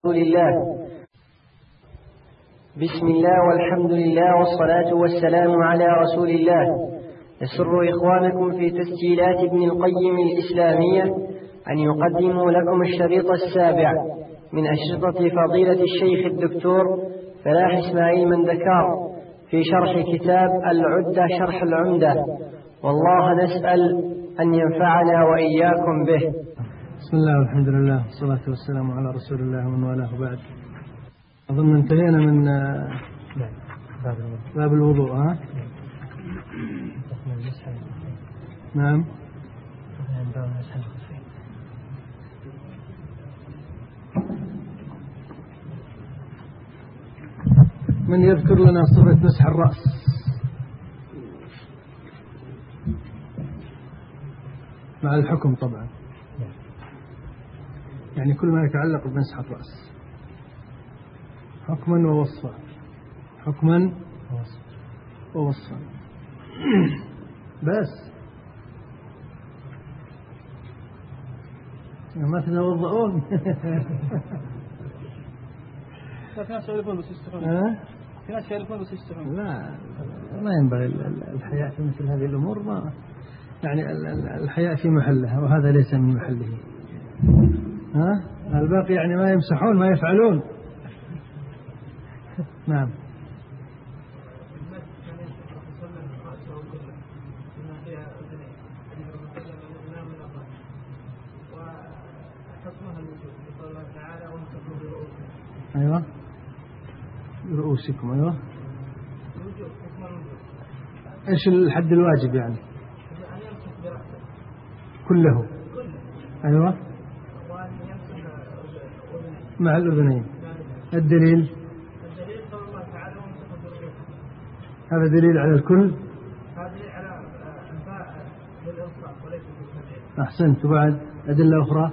رسول الله. بسم الله والحمد لله والصلاة والسلام على رسول الله. يسر إخوانكم في تسجيلات ابن القيم الإسلامية أن يقدموا لكم الشريط السابع من أشرطة فضيلة الشيخ الدكتور فلاح إسماعيل مندكار في شرح كتاب العدة شرح العمدة، والله نسأل أن ينفعنا وإياكم به. بسم الله والحمد لله والصلاة والسلام على رسول الله ومن والاه بعد. أظن انتهينا من باب الوضوء. ها؟ نعم. من يذكر لنا صفة مسح الرأس؟ مع الحكم طبعا، يعني كل ما يتعلق بمسح الرأس حكما ووصفا، حكما ووصفا بس ما تتوضؤون. في ناس يعرفون بس يستحون. في ناس يعرفون بس يستحون. لا، ما ينبغي الحياء في مثل هذه الأمور. ما يعني الحياء في محله وهذا ليس من محله. الباقي يعني ما يمسحون ما يفعلون. نعم. أيوة رؤوسكم. أيوة إيش الحد الواجب يعني؟ كله. أيوة مع الأذنين. الدليل هذا دليل على الكل. أحسنت. وبعد أدلة أخرى.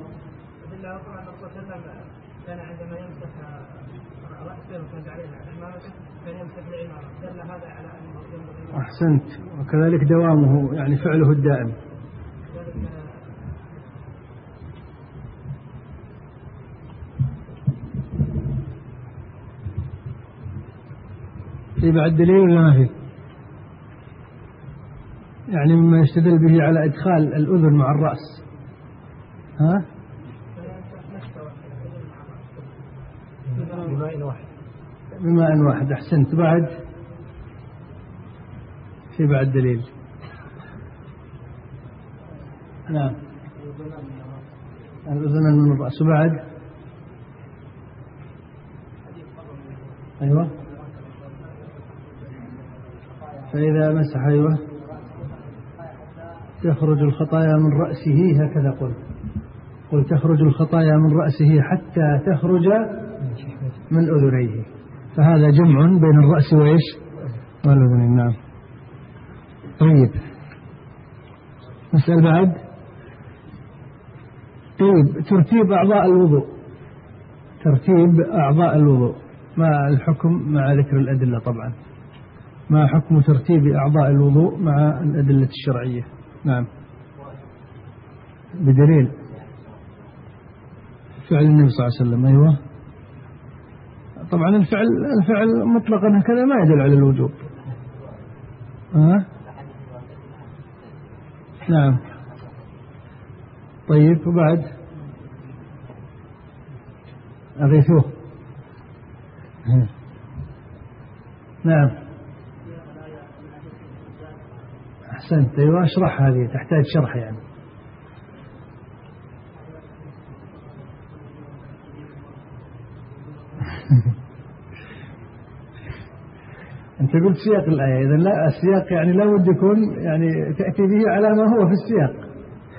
كان عندما يمسح رأسه وكان عليها عمامته كان يمسح العمامة، دل هذا على أنه أحسنت. وكذلك دوامه يعني فعله الدائم. في بعد دليل ولا ما في؟ يعني مما يستدل به على إدخال الأذن مع الرأس. ها؟ بماء واحد. أحسنت. بعد في بعد دليل. نعم. الأذنان من الرأس. بعد أيوة فإذا مسح أيوة تخرج الخطايا من رأسه. هكذا قل تخرج الخطايا من رأسه حتى تخرج من أذنيه. فهذا جمع بين الرأس وإيش والأذنين. نعم. طيب نسأل بعد. طيب ترتيب أعضاء الوضوء. ترتيب أعضاء الوضوء مع الحكم مع ذكر الأدلة طبعا. ما حكم ترتيب أعضاء الوضوء مع الأدلة الشرعية؟ نعم. بدليل فعل النبي صلى الله عليه وسلم. أيوة طبعا الفعل مطلقا هكذا ما يدل على الوجوب. نعم. طيب وبعد أغيثوه. نعم. أحسنت. أيوة اشرح، هذه تحتاج شرح يعني. أنت قلت سياق الآية، إذن لا السياق يعني لا بد يكون يعني تأتي به على ما هو في السياق.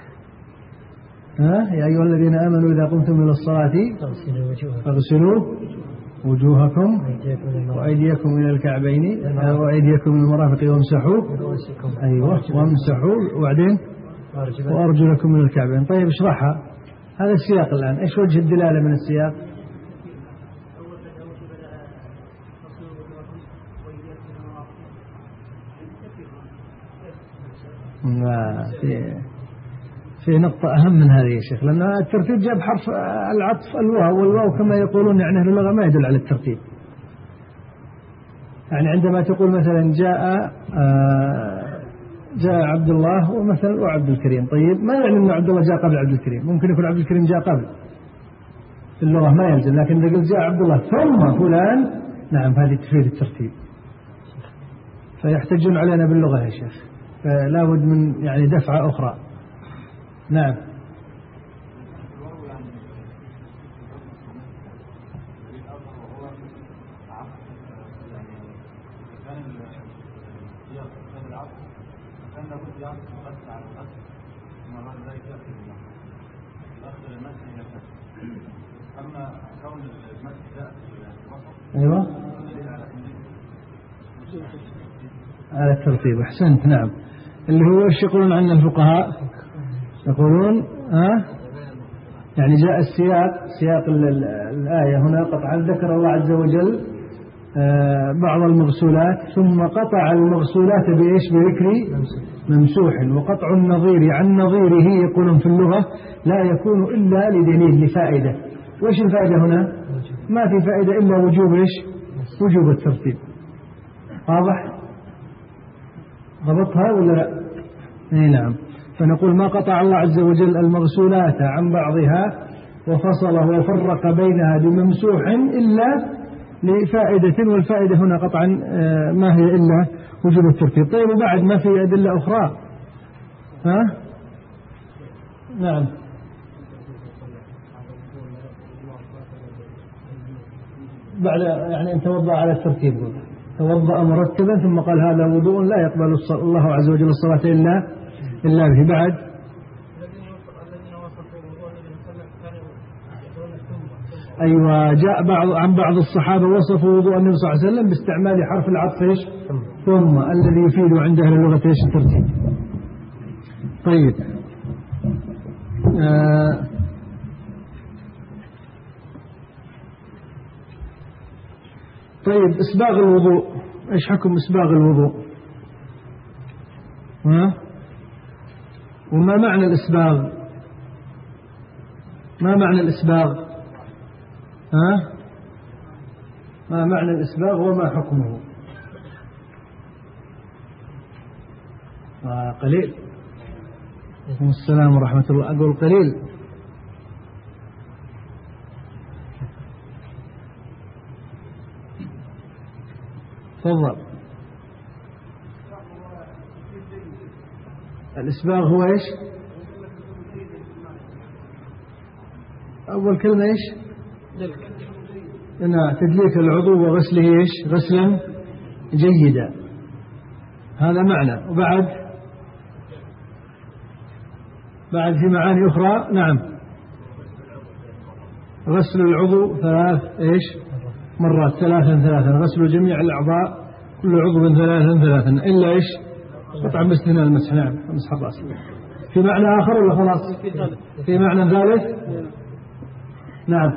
يا أيها الذين آمنوا إذا قمتم إلى الصلاة فاغسلوا وجوهكم وأيديكم إلى الكعبين وأيديكم إلى المرافق وامسحوا. أيوة وامسحوا وبعدين وأرجلكم إلى الكعبين. طيب اشرحها. هذا السياق الآن. إيش وجه الدلالة من السياق؟ في نقطة أهم من هذه يا شيخ، لأن الترتيب جاب حرف العطف الواو، والواو كما يقولون يعني أهل اللغة ما يدل على الترتيب. يعني عندما تقول مثلا جاء عبد الله ومثلا وعبد الكريم، طيب ما يعني أن عبد الله جاء قبل عبد الكريم، ممكن يكون عبد الكريم جاء قبل، في اللغة ما يلزم، لكن إذا قلت جاء عبد الله ثم فلان، نعم هذه تفيد الترتيب. فيحتجون علينا باللغة يا شيخ، فلا بد من يعني دفعة أخرى. نعم. أيوة على الترتيب، أحسنت. نعم، اللي هو ايش يقولون عن الفقهاء؟ يقولون يعني جاء سياق الآية هنا قطعا، ذكر الله عز وجل بعض المغسولات ثم قطع المغسولات بإيش؟ بذكر ممسوح، وقطع النظير عن نظيره يقولون في اللغة لا يكون إلا لدليل، لفائدة. وإيش الفائدة هنا؟ ما في فائدة إلا وجوب إيش؟ وجوب الترتيب. واضح؟ ضبطها ولا لا؟ اي نعم. فنقول ما قطع الله عز وجل المغسولات عن بعضها وفصله وفرق بينها بممسوح إلا لفائدة، والفائدة هنا قطعا ما هي إلا وجوب الترتيب. طيب وبعد ما في أدلة أخرى؟ ها؟ نعم. بعد يعني أن توضأ على الترتيب، توضأ مرتبا ثم قال هذا وضوء لا يقبل الله عز وجل الصلاة إلا به. بعد أيوة، جاء عن بعض الصحابة وصفوا وضوء النبي صلى الله عليه وسلم باستعمال حرف العطف إيش؟ ثم، الذي يفيد عند أهل اللغة إيش؟ الترتيب. طيب طيب إسباغ الوضوء، إيش حكم إسباغ الوضوء؟ وما معنى الإسباغ؟ ما معنى الإسباغ؟ ما معنى الإسباغ وما حكمه؟ قليل. عليكم السلام ورحمة الله. أقول قليل. تفضل. الإسباغ هو إيش؟ أول كلمة إيش؟ تدليك العضو وغسله إيش؟ غسلا جيدا، هذا معنى. وبعد في معاني أخرى. نعم، غسل العضو 3 مرات، 3 غسل جميع الأعضاء كل عضو 3 إلا إيش؟ قطعا باستثناء المسح. نعم، مسح الرأس. في معنى آخر ولا خلاص؟ في معنى ثالث. نعم،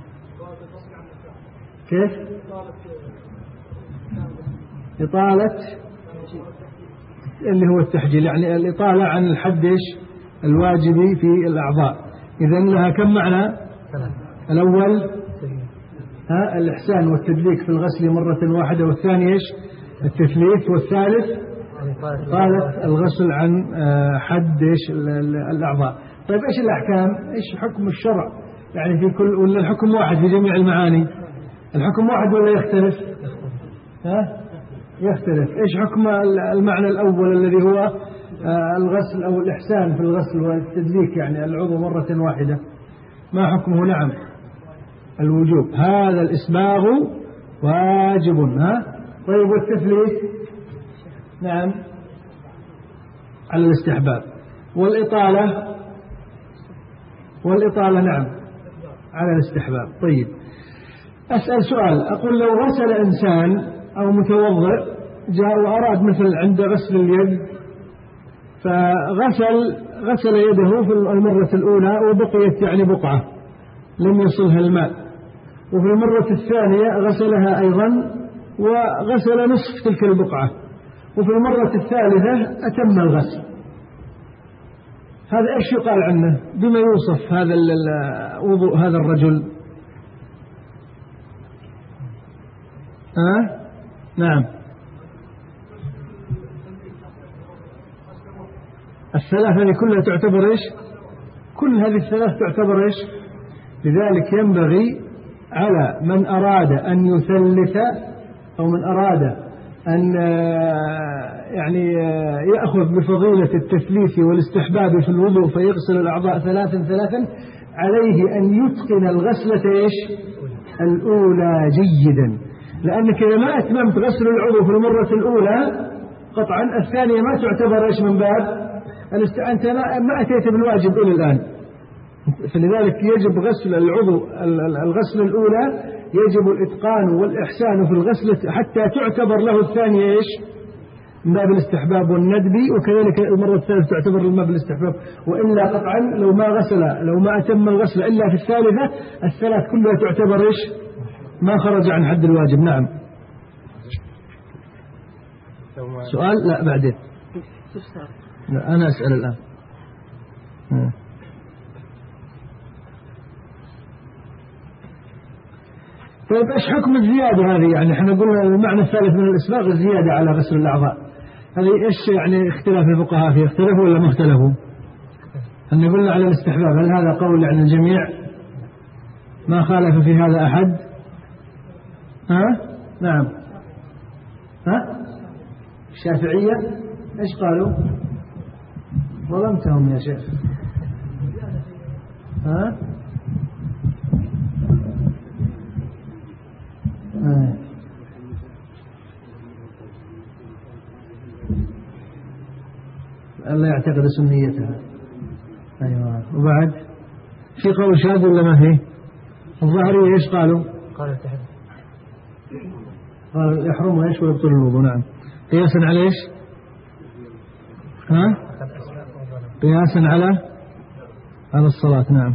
كيف؟ إطالة اللي هو التحجيل، يعني الإطالة عن الحد إيش؟ الواجبي في الأعضاء. إذن لها كم معنى؟ الأول الإحسان والتدليك في الغسل مرة واحدة، والثاني إيش؟ التثليث، والثالث إطالة الغسل عن حد إيش؟ الأعضاء. طيب إيش الأحكام؟ إيش حكم الشرع؟ يعني في كل، ولا الحكم واحد في جميع المعاني؟ الحكم واحد ولا يختلف؟ يختلف. إيش حكم المعنى الأول الذي هو الغسل أو الإحسان في الغسل والتدليك، يعني العضو مرة واحدة، ما حكمه؟ نعم، الوجوب. هذا الإسباغ واجب. طيب والتثليث؟ نعم، على الاستحباب. والإطالة نعم على الاستحباب. طيب أسأل سؤال، أقول لو غسل إنسان أو متوضئ جاء وأراد مثل عند غسل اليد، فغسل يده في المرة الأولى وبقيت يعني بقعة لم يصلها الماء، وفي المرة الثانية غسلها أيضا وغسل نصف تلك البقعة، وفي المرة الثالثة أتم الغسل، هذا إيش يقال عنه؟ بما يوصف هذا وضوء هذا الرجل؟ نعم. الثلاث هذه كلها تعتبر إيش؟ كل هذه الثلاث تعتبر إيش؟ لذلك ينبغي على من أراد أن يثلث أو من أراد أن يعني يأخذ بفضيلة التثليث والاستحباب في الوضوء فيغسل الأعضاء ثلاثا عليه أن يتقن الغسلة إيش؟ الأولى جيدا، لأنك إذا ما أتممت غسل العضو في المرة الأولى قطعا الثانية ما تعتبر إيش من باب أنت ما أتيت بالواجب إلى الآن. فلذلك يجب غسل العضو الغسل الأولى يجب الإتقان والإحسان في الغسلة حتى تعتبر له الثانية إيش؟ من باب الاستحباب والندب، وكذلك المرة الثالثة تعتبر من باب الاستحباب، وإلا قطعا لو ما أتم الغسل إلا في الثالثة الثلاث كلها تعتبر إيش؟ ما خرج عن حد الواجب. نعم. سؤال؟ لا بعدين. لا أنا أسأل الآن. طيب إيش حكم الزيادة هذه؟ يعني احنا قلنا المعنى الثالث من الإسباغ الزيادة على غسل الأعضاء، هذه إيش يعني اختلاف الفقهاء فيه؟ اختلفوا ولا ما اختلفوا؟ أن قلنا على الاستحباب، هل هذا قول عن الجميع؟ ما خالف في هذا أحد؟ نعم. الشافعية إيش قالوا؟ ظلمتهم يا شيخ. الله يعتقد سنيتها. أيوة. وبعد في قول شاذ ولا ما فيه؟ الظاهرية إيش قالوا؟ قال يحرم إيش ويبطل الوضوء. نعم. قياسا على إيش؟ قياسا على الصلاة. نعم.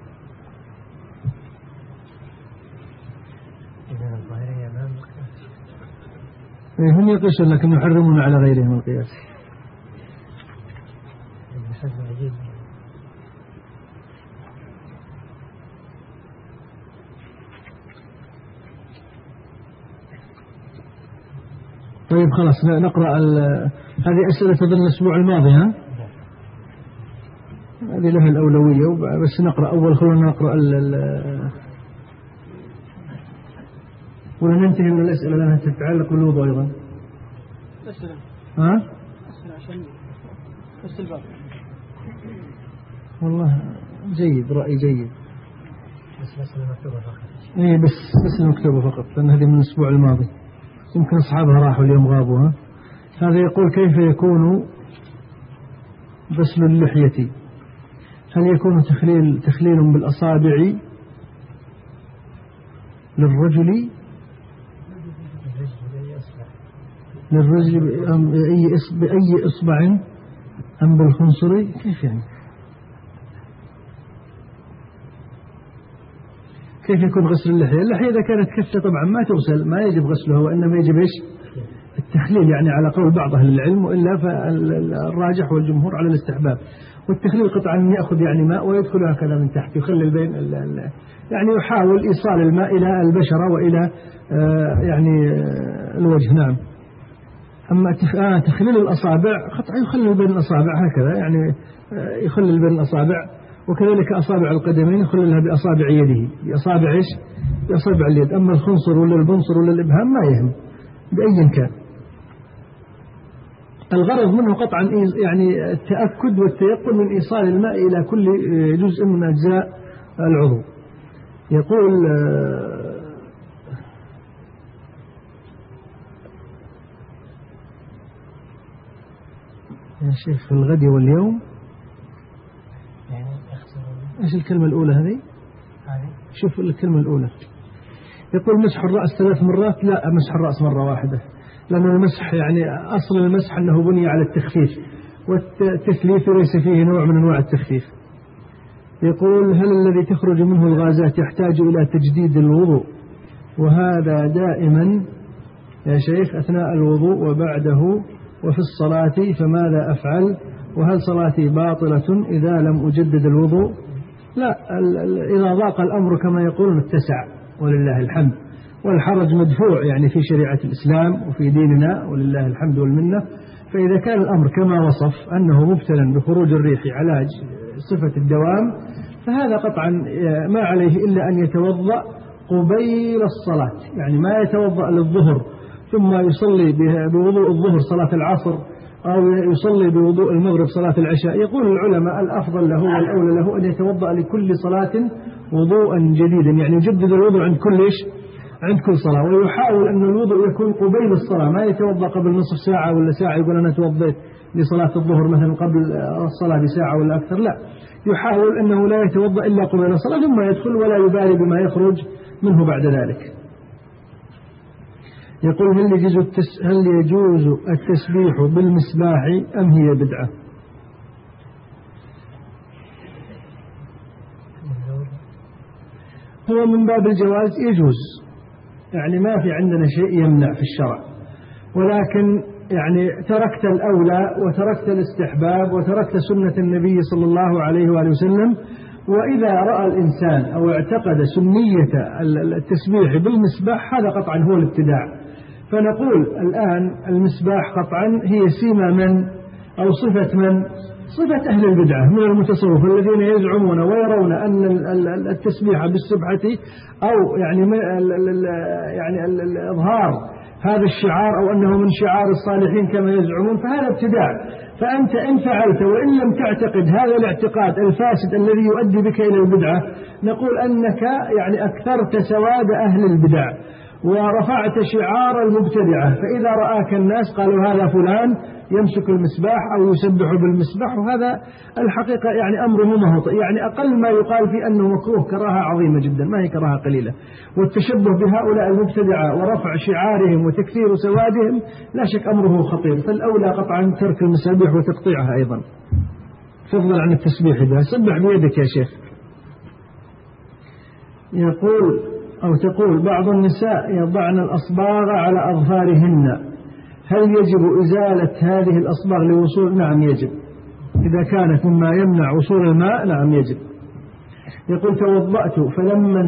هم يقيسون لكن يحرمون على غيرهم القياس. طيب خلاص نقرأ هذه أسئلة تظن الأسبوع الماضي. هذه لها الأولوية، بس نقرأ أول خلونا نقرأ وننتهي من الأسئلة لأنها تتعلق بالوضوء أيضا. أسئلة عشان بس الباب. والله جيد، رأي جيد. بس المكتوبة فقط. إيه بس المكتوبة فقط، لأن هذه من الأسبوع الماضي يمكن أصحابها راحوا اليوم غابوا. هذا يقول كيف يكون غسل اللحية؟ هل يكون تخليل بالأصابع للرجل بأي إصبع أم بالخنصر؟ كيف يعني؟ كيف يكون غسل اللحية؟ اللحية إذا كانت كثة طبعا ما تغسل، ما يجب غسلها، وإنما يجب إيش؟ التخليل، يعني على قول بعض أهل العلم، وإلا فالراجح والجمهور على الاستحباب. والتخليل قطعا يأخذ يعني ماء ويدخل هكذا من تحت، يخلل بين يعني يحاول إيصال الماء إلى البشرة وإلى يعني الوجه. نعم. أما تخليل الأصابع قطعا يخلل بين الأصابع هكذا، يعني يخلل بين الأصابع، وكذلك أصابع القدمين يخللها بأصابع يده، بأصابع إيش؟ بأصابع اليد. أما الخنصر ولا البنصر ولا الإبهام ما يهم بأي كان. الغرض منه قطعا يعني التأكد والتيقن من إيصال الماء إلى كل جزء من أجزاء العضو. يقول يا شيخ في الغد واليوم، ايش الكلمة الأولى هذه؟ شوف الكلمة الأولى. يقول مسح الرأس 3 مرات، لا مسح الرأس مرة واحدة، لأن المسح يعني أصل المسح أنه بني على التخفيف، والتثليث ليس فيه نوع من أنواع التخفيف. يقول هل الذي تخرج منه الغازات يحتاج إلى تجديد الوضوء؟ وهذا دائما يا شيخ أثناء الوضوء وبعده وفي الصلاة، فماذا أفعل؟ وهل صلاتي باطلة إذا لم أجدد الوضوء؟ لا، إذا ضاق الأمر كما يقولون اتسع ولله الحمد، والحرج مدفوع يعني في شريعة الإسلام وفي ديننا ولله الحمد والمنة. فإذا كان الأمر كما وصف أنه مبتلا بخروج الريح على صفة الدوام، فهذا قطعا ما عليه إلا أن يتوضأ قبيل الصلاة، يعني ما يتوضأ للظهر ثم يصلي بوضوء الظهر صلاة العصر أو يصلي بوضوء المغرب صلاة العشاء. يقول العلماء الأفضل له والأولى له أن يتوضأ لكل صلاة وضوءا جديدا، يعني يجدد الوضوء عند كل صلاة، ويحاول أن الوضوء يكون قبيل الصلاة، ما يتوضأ قبل نصف ساعة ولا ساعة يقول أنا توضيت لصلاة الظهر مثلا قبل الصلاة بساعة ولا أكثر، لا، يحاول أنه لا يتوضأ إلا قبيل الصلاة ثم يدخل ولا يبالي بما يخرج منه بعد ذلك. يقول هل يجوز التسبيح بالمسباح أم هي بدعة؟ هو من باب الجواز يجوز، يعني ما في عندنا شيء يمنع في الشرع، ولكن يعني تركت الأولى وتركت الاستحباب وتركت سنة النبي صلى الله عليه وآله وسلم. وإذا رأى الإنسان أو اعتقد سنية التسبيح بالمسباح هذا قطعا هو الابتداع. فنقول الآن المسباح قطعا هي سيمة من أو صفة من؟ صفة أهل البدعة من المتصوف الذين يزعمون ويرون أن التسبيح بالسبحة أو يعني الإظهار هذا الشعار أو أنه من شعار الصالحين كما يزعمون، فهذا ابتداع. فأنت إن فعلت وإن لم تعتقد هذا الاعتقاد الفاسد الذي يؤدي بك إلى البدعة، نقول أنك يعني أكثرت سواد أهل البدع ورفعت شعار المبتدعة. فإذا رآك الناس قالوا هذا فلان يمسك المسباح أو يسبح بالمسباح، وهذا الحقيقة يعني أمره مهوط، يعني أقل ما يقال في أنه مكروه كراهة عظيمة جدا، ما هي كراهة قليلة. والتشبه بهؤلاء المبتدعة ورفع شعارهم وتكثير سوادهم لا شك أمره خطير، فالأولى قطعا ترك المسابيح وتقطيعها أيضا، فضلا عن التسبيح بها. سبح بيدك يا شيخ. يقول أو تقول بعض النساء يضعن الأصباغ على أظفارهن، هل يجب إزالة هذه الأصباغ لوصول؟ نعم يجب، إذا كانت مما يمنع وصول الماء نعم يجب. يقول توضأت فلما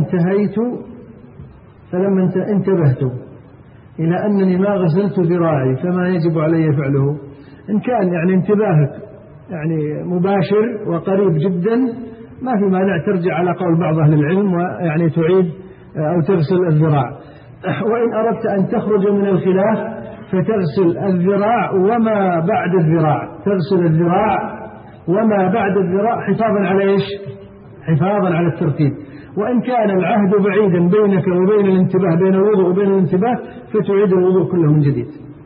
انتبهت إلى أنني ما غسلت ذراعي فما يجب علي فعله؟ إن كان يعني انتباهك يعني مباشر وقريب جدا ما في مانع ترجع على قول بعض أهل العلم ويعني تعيد أو تغسل الذراع. وإن أردت أن تخرج من الخلاف فتغسل الذراع وما بعد الذراع، تغسل الذراع وما بعد الذراع حفاظا على إيش؟ حفاظا على الترتيب. وإن كان العهد بعيدا بينك وبين الانتباه، بين الوضوء وبين الانتباه، فتعيد الوضوء كله من جديد.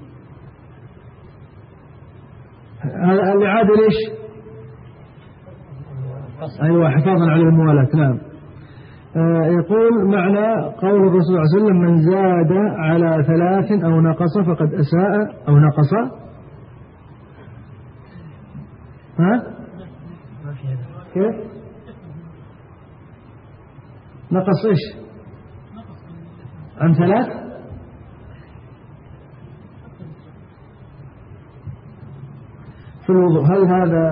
هذا الإعادة ليش؟ أيوة حفاظا على الموالاة. نعم. يقول معنى قول الرسول صلى الله عليه وسلم من زاد على 3 أو نقص فقد أساء أو نقص. ها؟ كيف؟ نقص إيش؟ عن 3 في الوضوء. هل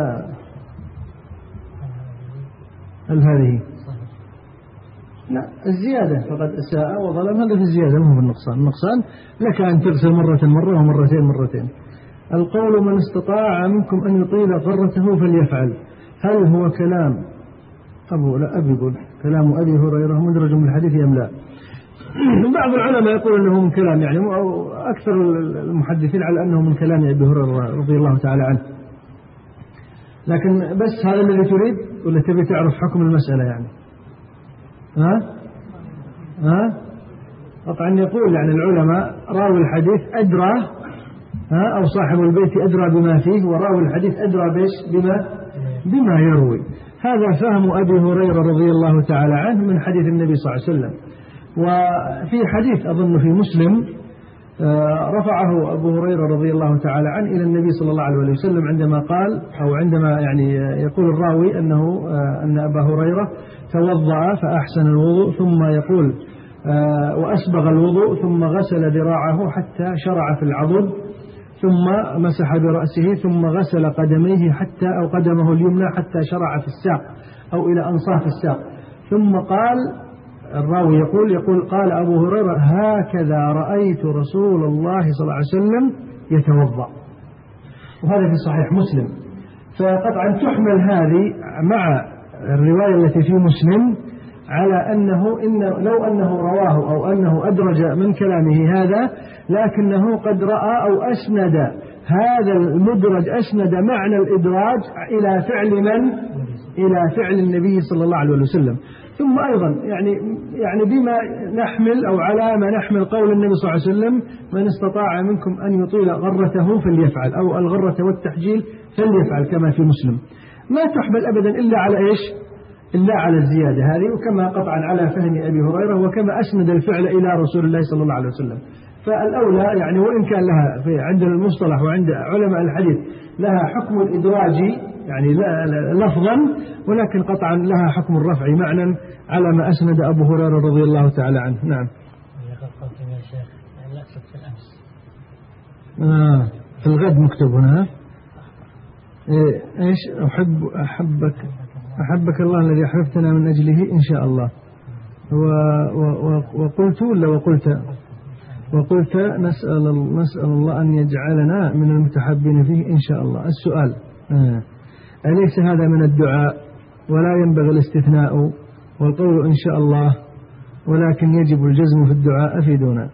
هذه؟ لا، الزيادة فقد أساء وظلم، هذا في الزيادة مو في النقصان. النقصان لك أن تغسل مرة ومرتين. القول من استطاع منكم أن يطيل غرته فليفعل، هل هو كلام أبي يقول كلام أبي هريرة مدرج من الحديث أم لا؟ بعض العلماء يقول أنه من كلام يعني، أو أكثر المحدثين على أنه من كلام أبي هريرة رضي الله تعالى عنه. لكن بس هذا الذي تريد ولا تبي تعرف حكم المسألة يعني؟ طبعا يقول يعني العلماء راوي الحديث أدرى أو صاحب البيت أدرى بما فيه، وراوي الحديث أدرى بما يروي. هذا فهم أبي هريرة رضي الله تعالى عنه من حديث النبي صلى الله عليه وسلم. وفي حديث أظن في مسلم رفعه أبو هريرة رضي الله تعالى عنه إلى النبي صلى الله عليه وسلم عندما قال أو عندما يعني يقول الراوي أن أبا هريرة توضأ فأحسن الوضوء ثم يقول وأسبغ الوضوء ثم غسل ذراعه حتى شرع في العضد ثم مسح برأسه ثم غسل قدميه حتى أو قدمه اليمنى حتى شرع في الساق أو إلى أنصاف الساق. ثم قال الراوي يقول قال أبو هريرة هكذا رأيت رسول الله صلى الله عليه وسلم يتوضأ، وهذا في صحيح مسلم. فقطعا تحمل هذه مع الرواية التي في مسلم على أنه لو أنه رواه أو أنه أدرج من كلامه هذا، لكنه قد رأى أو أسند هذا المدرج، أسند معنى الإدراج إلى فعل من؟ إلى فعل النبي صلى الله عليه وسلم. ثم أيضا يعني بما نحمل أو على ما نحمل قول النبي صلى الله عليه وسلم من استطاع منكم أن يطيل غرته فليفعل، أو الغرة والتحجيل فليفعل، كما في مسلم. ما تحمل أبدا إلا على إيش؟ إلا على الزيادة هذه، وكما قطعا على فهم أبي هريرة، وكما أسند الفعل إلى رسول الله صلى الله عليه وسلم. فالأولى يعني وإن كان لها في عند المصطلح وعند علماء الحديث لها حكم الإدراج يعني لفظا، ولكن قطعا لها حكم الرفع معنى على ما أسند أبو هريرة رضي الله تعالى عنه. نعم. في الغد مكتوب هنا إيش؟ أحبك الله الذي أحببتنا من أجله إن شاء الله. وقلت ولا وقلت نسأل الله أن يجعلنا من المتحبين فيه إن شاء الله. السؤال أليس هذا من الدعاء ولا ينبغي الاستثناء والقول إن شاء الله، ولكن يجب الجزم في الدعاء؟ أفيدونا.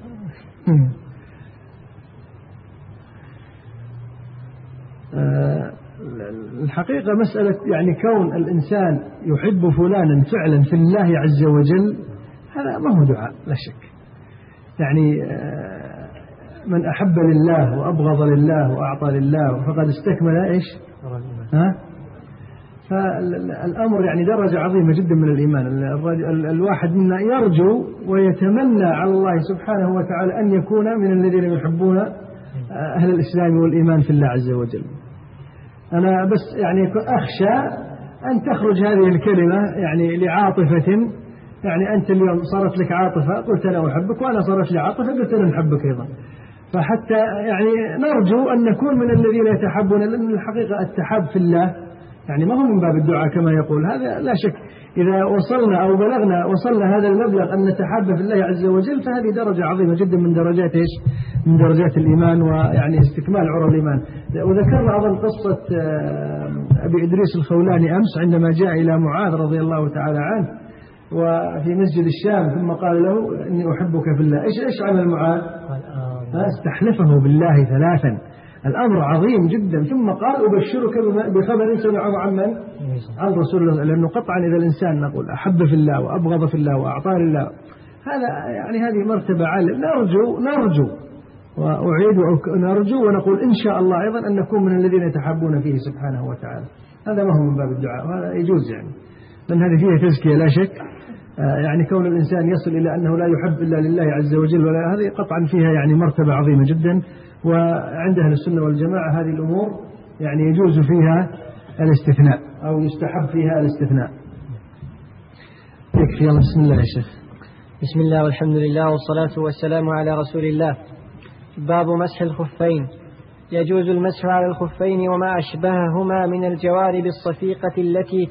الحقيقة مسألة يعني كون الإنسان يحب فلانا فعلا في الله عز وجل، هذا ما هو دعاء لا شك. يعني من أحب لله وأبغض لله وأعطى لله فقد استكمل إيش؟ فالأمر يعني درجة عظيمة جدا من الإيمان. الواحد منا يرجو ويتمنى على الله سبحانه وتعالى أن يكون من الذين يحبون أهل الإسلام والإيمان في الله عز وجل. أنا بس يعني أخشى أن تخرج هذه الكلمة يعني لعاطفة، يعني أنت اليوم صارت لك عاطفة قلت أنا أحبك، وأنا صارت لي عاطفة قلت أنا أحبك أيضا. فحتى يعني نرجو أن نكون من الذين يتحبون، لأن الحقيقة التحب في الله يعني ما هو من باب الدعاء كما يقول، هذا لا شك. إذا وصلنا أو وصلنا هذا المبلغ أن نتحب في الله عز وجل، فهذه درجة عظيمة جدا من درجات إيش؟ من درجات الإيمان، ويعني استكمال عرى الإيمان. وذكرنا أيضا قصة أبي إدريس الخولاني أمس عندما جاء إلى معاذ رضي الله تعالى عنه وفي مسجد الشام، ثم قال له إني أحبك في الله. إيش عمل معاذ؟ استحلفه بالله 3. الأمر عظيم جدا. ثم قال أبشرك بخبر سمعه عن من؟ عن رسول الله. لأنه قطعا إذا الإنسان نقول أحب في الله وأبغض في الله وأعطى لله، هذا يعني هذه مرتبة عالية. نرجو وأعيد نرجو ونقول إن شاء الله أيضا أن نكون من الذين يتحبون فيه سبحانه وتعالى. هذا ما هو من باب الدعاء، وهذا يجوز يعني، لأن هذه فيها تزكية لا شك. يعني كون الإنسان يصل إلى أنه لا يحب إلا لله عز وجل، ولا هذه قطعا فيها يعني مرتبة عظيمة جدا. وعند أهل السنة والجماعة هذه الأمور يعني يجوز فيها الاستثناء أو يستحب فيها الاستثناء. يكفي. الله. بسم الله يا شيخ. بسم الله والحمد لله والصلاة والسلام على رسول الله. باب مسح الخفين. يجوز المسح على الخفين وما أشبههما من الجوارب الصفيقة التي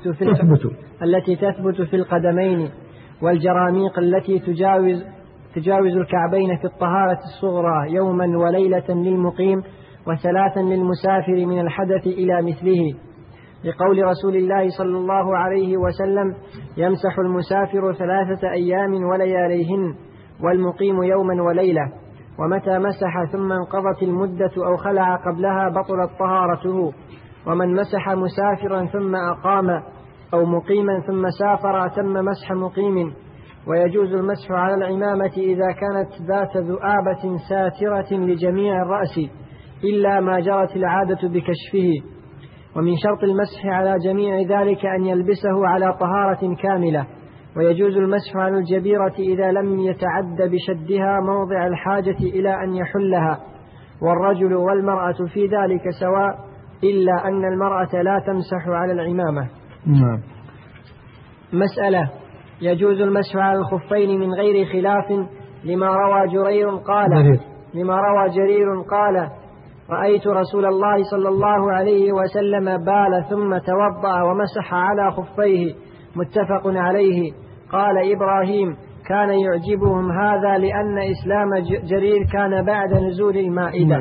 تثبت في القدمين، والجراميق التي تجاوز الكعبين في الطهارة الصغرى يوما وليلة للمقيم، و3 للمسافر من الحدث إلى مثله، لقول رسول الله صلى الله عليه وسلم: يمسح المسافر 3 أيام ولياليهن، والمقيم يوما وليلة. ومتى مسح ثم انقضت المدة أو خلع قبلها بطلت طهارته. ومن مسح مسافرا ثم أقام أو مقيما ثم سافر تم مسح مقيم. ويجوز المسح على العمامة إذا كانت ذات ذؤابة ساترة لجميع الرأس، إلا ما جرت العادة بكشفه. ومن شرط المسح على جميع ذلك أن يلبسه على طهارة كاملة. ويجوز المسح على الجبيرة إذا لم يتعد بشدها موضع الحاجة إلى أن يحلها، والرجل والمرأة في ذلك سواء، إلا أن المرأة لا تمسح على العمامة. نعم. مسألة: يجوز المسح على الخفين من غير خلاف، لما روى جرير قال رأيت رسول الله صلى الله عليه وسلم بال ثم توضأ ومسح على خفيه متفق عليه. قال إبراهيم: كان يعجبهم هذا لأن إسلام جرير كان بعد نزول المائدة.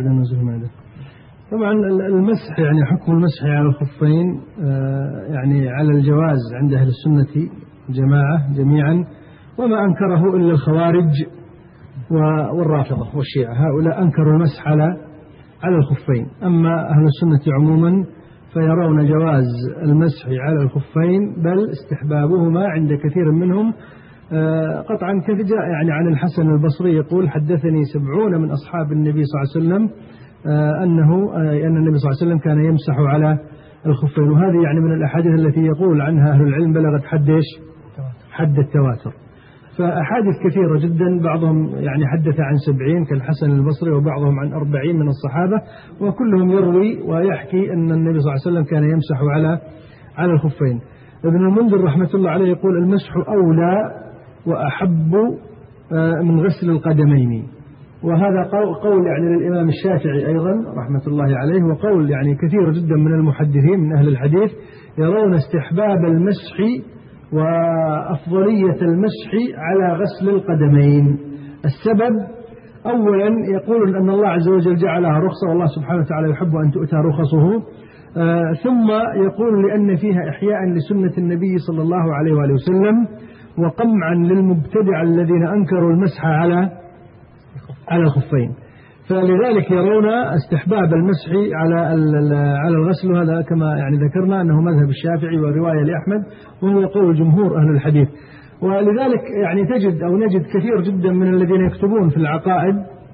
طبعا المسح يعني حكم المسح على الخفين يعني على الجواز عند أهل السنة جماعة جميعا، وما أنكره إلا الخوارج والرافضة والشيعة، هؤلاء أنكروا المسح على الخفين. أما أهل السنة عموما فيرون جواز المسح على الخفين، بل استحبابهما عند كثير منهم قطعا. كيف جاء يعني عن الحسن البصري يقول: حدثني 70 من أصحاب النبي صلى الله عليه وسلم أن النبي صلى الله عليه وسلم كان يمسح على الخفين. وهذه يعني من الأحاديث التي يقول عنها أهل العلم بلغت حد التواتر. فأحاديث كثيرة جدا، بعضهم يعني حدث عن 70 كالحسن البصري، وبعضهم عن 40 من الصحابة، وكلهم يروي ويحكي أن النبي صلى الله عليه وسلم كان يمسح على الخفين. ابن المنذر رحمة الله عليه يقول: المسح أولى وأحب من غسل القدمين. وهذا قول يعني للإمام الشافعي أيضا رحمة الله عليه، وقول يعني كثير جدا من المحدثين من أهل الحديث يرون استحباب المسح وأفضلية المسح على غسل القدمين. السبب أولا يقول أن الله عز وجل جعلها رخصة، والله سبحانه وتعالى يحب أن تؤتى رخصه. ثم يقول لأن فيها إحياء لسنة النبي صلى الله عليه وآله وسلم، وقمعا للمبتدع الذين أنكروا المسح على الخفين. فلذلك يرون استحباب المسح على الغسل، وهذا كما يعني ذكرنا أنه مذهب الشافعي ورواية لأحمد، وهو قول جمهور أهل الحديث. ولذلك يعني نجد كثير جدا من الذين يكتبون في العقائد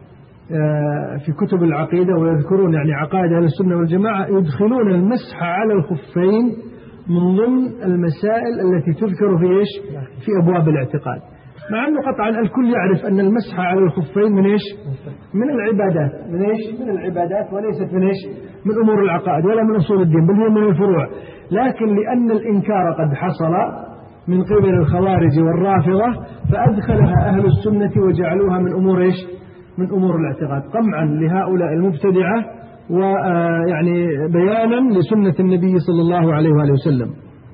في كتب العقيدة ويذكرون يعني عقائد أهل السنة والجماعة يدخلون المسح على الخفين من ضمن المسائل التي تذكر في أبواب الاعتقاد، مع أنه قطعا الكل يعرف أن المسح على الخفين من العبادات، من العبادات وليست من أمور العقائد ولا من أصول الدين، بل هي من الفروع. لكن لأن الإنكار قد حصل من قبل الخوارج والرافضة فأدخلها أهل السنة وجعلوها من أمور الاعتقاد، قمعا لهؤلاء المبتدعة ويعني بيانا لسنة النبي صلى الله عليه وآله وسلم.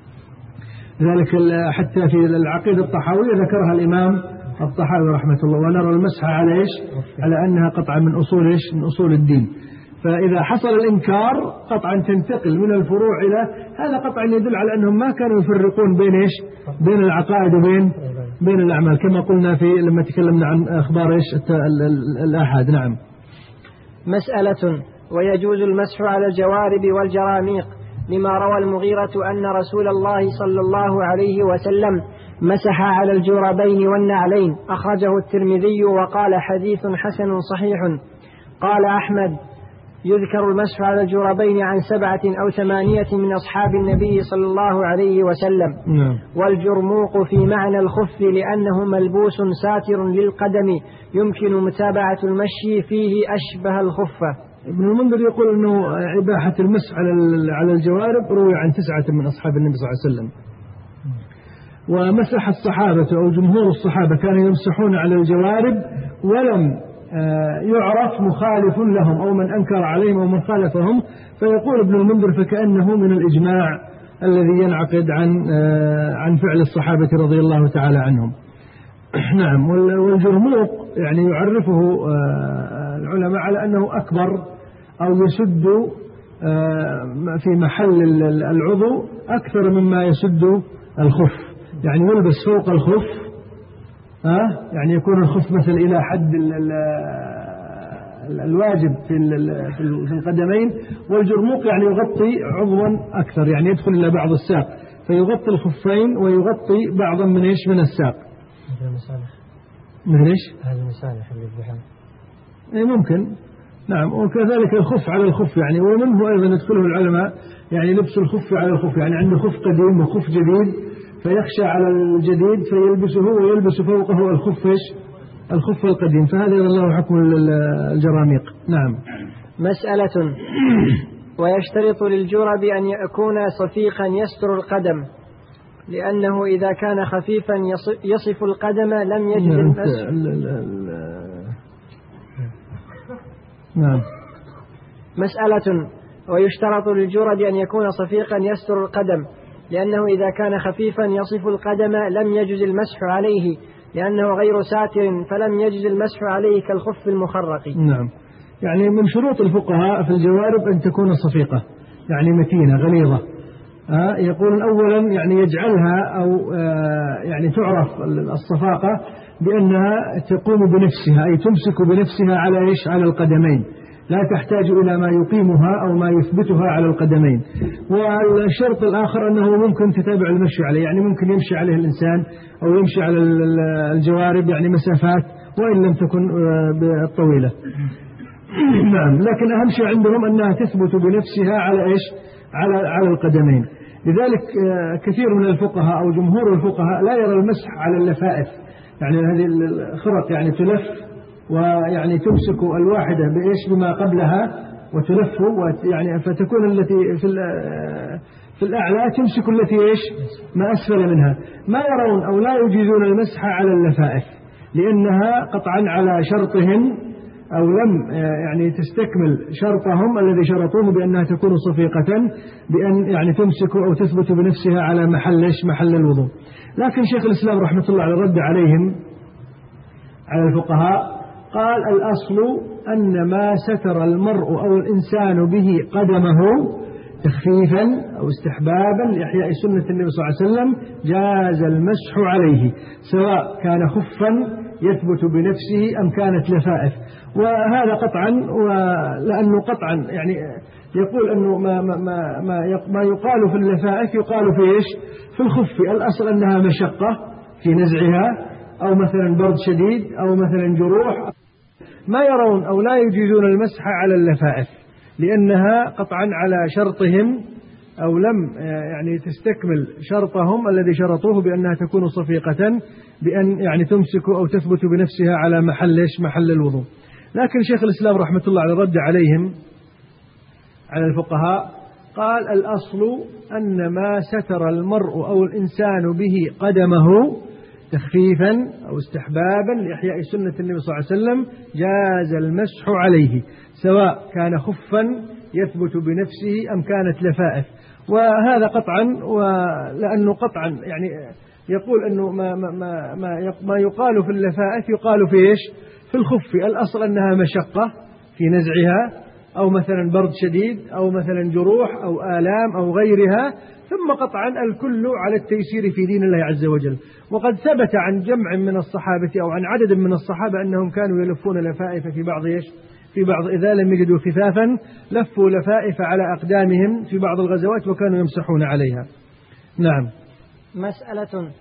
لذلك حتى في العقيدة الطحاوية ذكرها الإمام الطحاوي رحمة الله، ونرى المسح على أنها قطعا من أصول الدين. فإذا حصل الإنكار قطعا تنتقل من الفروع إلى هذا، قطعا يدل على أنهم ما كانوا يفرقون بين العقائد وبين الأعمال، كما قلنا لما تكلمنا عن أخبار الآحاد. نعم. مسألة: ويجوز المسح على الجوارب والجراميق، لما روى المغيرة أن رسول الله صلى الله عليه وسلم مسح على الجوربين والنعلين، أخرجه الترمذي وقال: حديث حسن صحيح. قال أحمد: يذكر المسح على الجوربين عن 7 أو 8 من أصحاب النبي صلى الله عليه وسلم. والجرموق في معنى الخف لأنه ملبوس ساتر للقدم يمكن متابعة المشي فيه أشبه الخفة. ابن المنذر يقول أنه إباحة المسح على الجوارب روي عن 9 من أصحاب النبي صلى الله عليه وسلم. ومسح الصحابة أو جمهور الصحابة كانوا يمسحون على الجوارب، ولم يعرف مخالف لهم أو من أنكر عليهم أو من خالفهم. فيقول ابن المنذر: فكأنه من الإجماع الذي ينعقد عن فعل الصحابة رضي الله تعالى عنهم. نعم. والجرموق يعني يعرفه العلماء على أنه أكبر أو يسد في محل العضو أكثر مما يسد الخف، يعني يلبس فوق الخف، يعني يكون الخف مثل إلى حد الواجب في القدمين، والجرموق يعني يغطي عضوا أكثر، يعني يدخل إلى بعض الساق، فيغطي الخفين ويغطي بعضا من الساق. من هذا المسالح اللي بحال ممكن. نعم. وكذلك الخف على الخف يعني، ومنه أيضا يدخله العلماء يعني لبس الخف على الخف، يعني عنده خف قديم وخف جديد فيخشى على الجديد فيلبسه ويلبس فوقه الخف القديم، فهذا له حكم الجراميق. نعم. مسألة: ويشترط للجرب أن يكون صفيقا يستر القدم، لأنه إذا كان خفيفا يصف القدم لم يجد المسح. نعم. مسألة: ويشترط للجرد أن يكون صفيقا يستر القدم، لأنه إذا كان خفيفا يصف القدم لم يجز المسح عليه، لأنه غير ساتر فلم يجز المسح عليه كالخف المخرق. نعم. يعني من شروط الفقهاء في الجوارب أن تكون صفيقة، يعني متينة غليظة. يقول أولا يعني يجعلها أو يعني تعرف الصفاقة بأنها تقوم بنفسها، أي تمسك بنفسها على إيش؟ على القدمين، لا تحتاج إلى ما يقيمها أو ما يثبتها على القدمين. والشرط الآخر أنه ممكن تتابع المشي عليه، يعني ممكن يمشي عليه الإنسان أو يمشي على الجوارب يعني مسافات وإن لم تكن بالطويلة. نعم. لكن أهم شيء عندهم أنها تثبت بنفسها على إيش؟ على القدمين. لذلك كثير من الفقهاء أو جمهور الفقهاء لا يرى المسح على اللفائف، يعني هذه الخرق يعني تلف ويعني تمسك الواحدة بإيش؟ بما قبلها وتلف، يعني فتكون التي في الأعلى تمسك التي إيش؟ ما أسفل منها. ما يرون أو لا يجيزون المسح على اللفائف، لأنها قطعا على شرطهم أو لم يعني تستكمل شرطهم الذي شرطوه بأنها تكون صفيقة، بأن يعني تمسك أو تثبت بنفسها على محل الوضوء. لكن شيخ الإسلام رحمة الله عليه رد عليهم على الفقهاء، قال: الأصل أن ما ستر المرء أو الإنسان به قدمه تخفيفا أو استحبابا لإحياء سنة النبي صلى الله عليه وسلم جاز المسح عليه، سواء كان خفا يثبت بنفسه أم كانت لفائف. وهذا قطعا، لأنه قطعا يعني يقول أنه ما يقال في اللفائف يقال في إيش؟ في الخف. الأصل أنها مشقة في نزعها، أو مثلا برد شديد، أو مثلا جروح. ما يرون أو لا يجيزون المسح على اللفائف، لأنها قطعا على شرطهم أو لم يعني تستكمل شرطهم الذي شرطوه بأنها تكون صفيقة، بأن يعني تمسك أو تثبت بنفسها على محل الوضوء. لكن شيخ الإسلام رحمة الله عليه رد عليهم على الفقهاء، قال: الأصل أن ما ستر المرء أو الإنسان به قدمه تخفيفا أو استحبابا لإحياء سنة النبي صلى الله عليه وسلم جاز المسح عليه، سواء كان خفا يثبت بنفسه أم كانت لفائف. وهذا قطعا، ولأنه قطعا يعني يقول أنه ما يقال في اللفائف يقال في إيش؟ في الخف. الأصل أنها مشقة في نزعها، أو مثلا برد شديد، أو مثلا جروح أو آلام أو غيرها. ثم قطعا الكل على التيسير في دين الله عز وجل. وقد ثبت عن جمع من الصحابة أو عن عدد من الصحابة أنهم كانوا يلفون لفائف في بعض إذا لم يجدوا خفافا لفوا لفائف على أقدامهم في بعض الغزوات وكانوا يمسحون عليها. نعم. مسألة: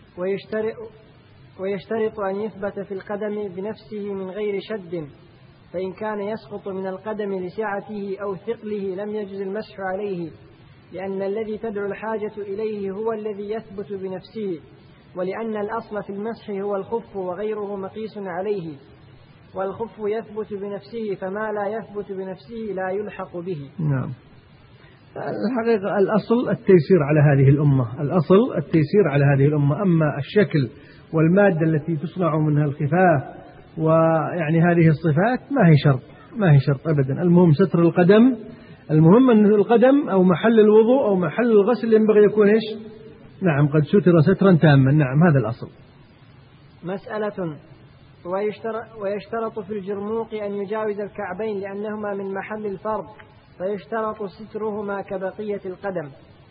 ويشترط أن يثبت في القدم بنفسه من غير شد، فإن كان يسقط من القدم لسعته أو ثقله لم يجز المسح عليه، لأن الذي تدعو الحاجة إليه هو الذي يثبت بنفسه، ولأن الأصل في المسح هو الخف وغيره مقيس عليه، والخف يثبت بنفسه، فما لا يثبت بنفسه لا يلحق به. نعم. الحقيقة الأصل التيسير على هذه الأمة، الأصل التيسير على هذه الأمة. أما الشكل والمادة التي تصنع منها الخفاف ويعني هذه الصفات ما هي شرط أبدا. المهم ستر القدم، المهم أن القدم أو محل الوضوء أو محل الغسل ينبغي يكون إيش؟ نعم، قد ستر سترا تاما. نعم، هذا الأصل. مسألة: ويشترط في الجرموق أن يجاوز الكعبين لأنهما من محل الفرض، فيشترط سترهما كبقية القدم.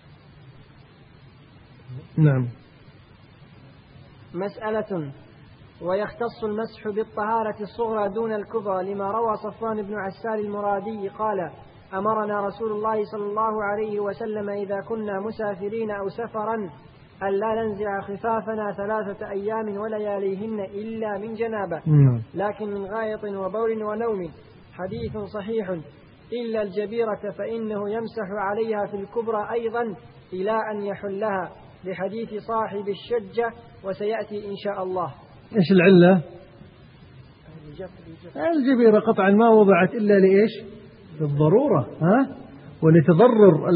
نعم. مسألة: ويختص المسح بالطهارة الصغرى دون الكبرى، لما روى صفوان بن عسال المرادي قال: أمرنا رسول الله صلى الله عليه وسلم إذا كنا مسافرين أو سفرا ألا ننزع خفافنا 3 أيام ولياليهن إلا من جنابة، لكن من غائط وبول ونوم. حديث صحيح، إلا الجبيرة فإنه يمسح عليها في الكبرى أيضا إلى أن يحلها، لحديث صاحب الشجة وسيأتي إن شاء الله. إيش العلة؟ الجبيرة قطعا ما وضعت إلا لإيش؟ للضرورة، ولتضرر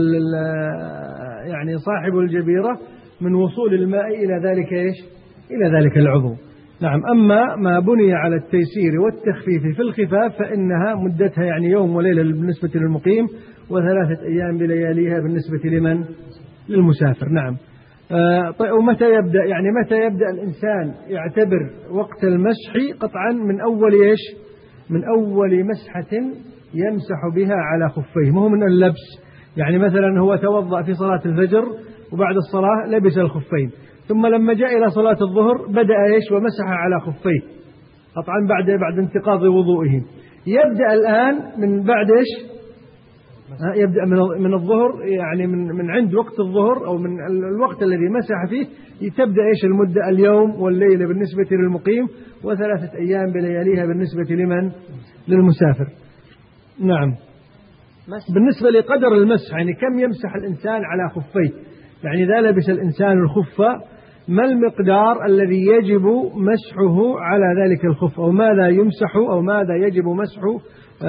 يعني صاحب الجبيرة من وصول الماء إلى ذلك إيش؟ إلى ذلك العضو. نعم. أما ما بني على التيسير والتخفيف في الخفاف فإنها مدتها يعني يوم وليلة بالنسبة للمقيم، و3 أيام بلياليها بالنسبة لمن؟ للمسافر. نعم. طيب، ومتى يبدأ؟ يعني متى يبدأ الإنسان يعتبر وقت المسح؟ قطعا من أول إيش؟ من أول مسحة يمسح بها على خفيه، مو من اللبس. يعني مثلا هو توضأ في صلاة الفجر وبعد الصلاة لبس الخفين، ثم لما جاء إلى صلاة الظهر بدأ إيش؟ ومسح على خفيه، قطعا بعد انتقاض وضوئه. يبدأ الآن من بعد إيش؟ يبدأ من الظهر، يعني من عند وقت الظهر أو من الوقت الذي مسح فيه تبدأ إيش المدة؟ اليوم والليلة بالنسبة للمقيم، و3 أيام بلياليها بالنسبة لمن؟ للمسافر. نعم. بالنسبة لقدر المسح، يعني كم يمسح الإنسان على خفيه؟ يعني إذا لبس الإنسان الخف ما المقدار الذي يجب مسحه على ذلك الخف، أو ماذا يمسح أو ماذا يجب مسحه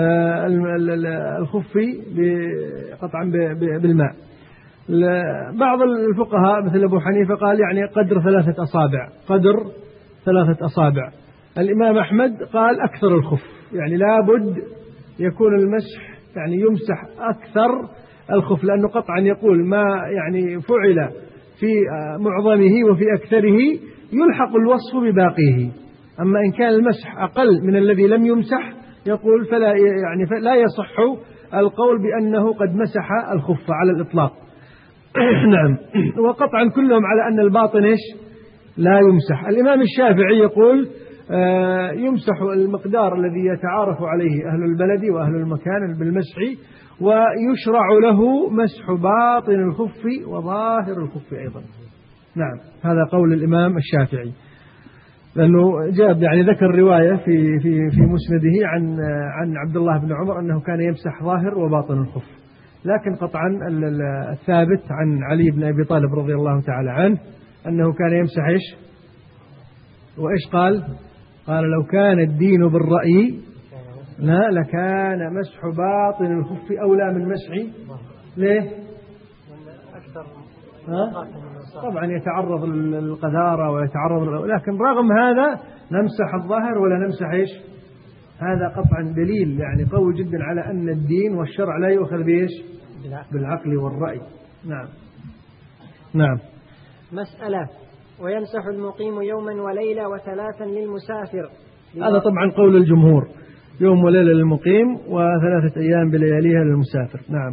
الخف قطعا بالماء. بعض الفقهاء مثل أبو حنيفة قال يعني قدر 3 أصابع، قدر 3 أصابع. الإمام أحمد قال أكثر الخف، يعني لابد يكون المسح يعني يمسح أكثر الخف، لأنه قطعا يقول ما يعني فعل في معظمه وفي أكثره يلحق الوصف بباقيه. أما إن كان المسح أقل من الذي لم يمسح يقول فلا يصح القول بأنه قد مسح الخف على الإطلاق. نعم. وقطعا كلهم على أن الباطن إيش؟ لا يمسح. الإمام الشافعي يقول يمسح المقدار الذي يتعارف عليه أهل البلد وأهل المكان بالمسح، ويشرع له مسح باطن الخف وظاهر الخف أيضا. نعم. هذا قول الإمام الشافعي، لأنه جاب يعني ذكر رواية في مسنده عن عبد الله بن عمر أنه كان يمسح ظاهر وباطن الخف، لكن قطعا الثابت عن علي بن أبي طالب رضي الله تعالى عنه أنه كان يمسح إيش؟ وإيش قال لو كان الدين بالرأي لا لكان مسح باطن الخف أولى من مسح. ليه؟ طبعا يتعرض للقذارة ويتعرض، لكن رغم هذا نمسح الظهر ولا نمسح إيش؟ هذا قطعا دليل يعني قوي جدا على أن الدين والشرع لا يؤخذ بإيش؟ بالعقل والرأي. نعم. نعم. مسألة: ويمسح المقيم يوما وليلة و3 للمسافر. هذا طبعا قول الجمهور، يوم وليلة للمقيم و3 أيام بلياليها للمسافر. نعم.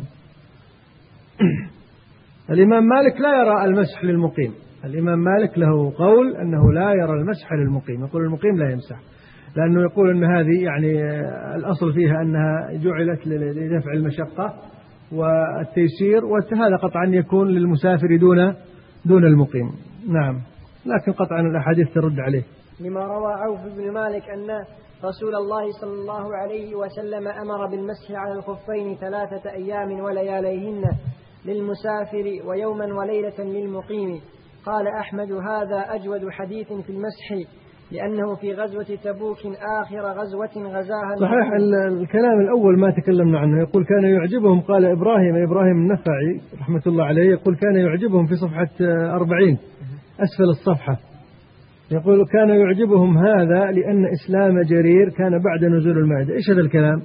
الإمام مالك لا يرى المسح للمقيم، الإمام مالك له قول أنه لا يرى المسح للمقيم، يقول المقيم لا يمسح، لأنه يقول أن هذه يعني الأصل فيها أنها جعلت لدفع المشقة والتيسير، وهذا قطعا يكون للمسافر دون المقيم. نعم. لكن قطعا الأحاديث ترد عليه. لما روى عوف بن مالك أن رسول الله صلى الله عليه وسلم أمر بالمسح على الخفين 3 أيام ولياليهن للمسافر ويوما وليلة للمقيم. قال أحمد: هذا أجود حديث في المسح، لأنه في غزوة تبوك آخر غزوة غزاها. صحيح. الكلام الأول ما تكلمنا عنه، يقول كان يعجبهم، قال إبراهيم النخعي رحمة الله عليه يقول كان يعجبهم في صفحة 40 أسفل الصفحة، يقول كان يعجبهم هذا لأن إسلام جرير كان بعد نزول المائدة. إيش هذا الكلام؟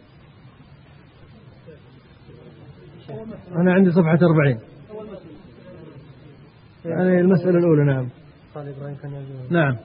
أنا عندي صفحة 40 يعني المسألة الأولى. نعم. قال إبراهيم كان يعجبهم. نعم.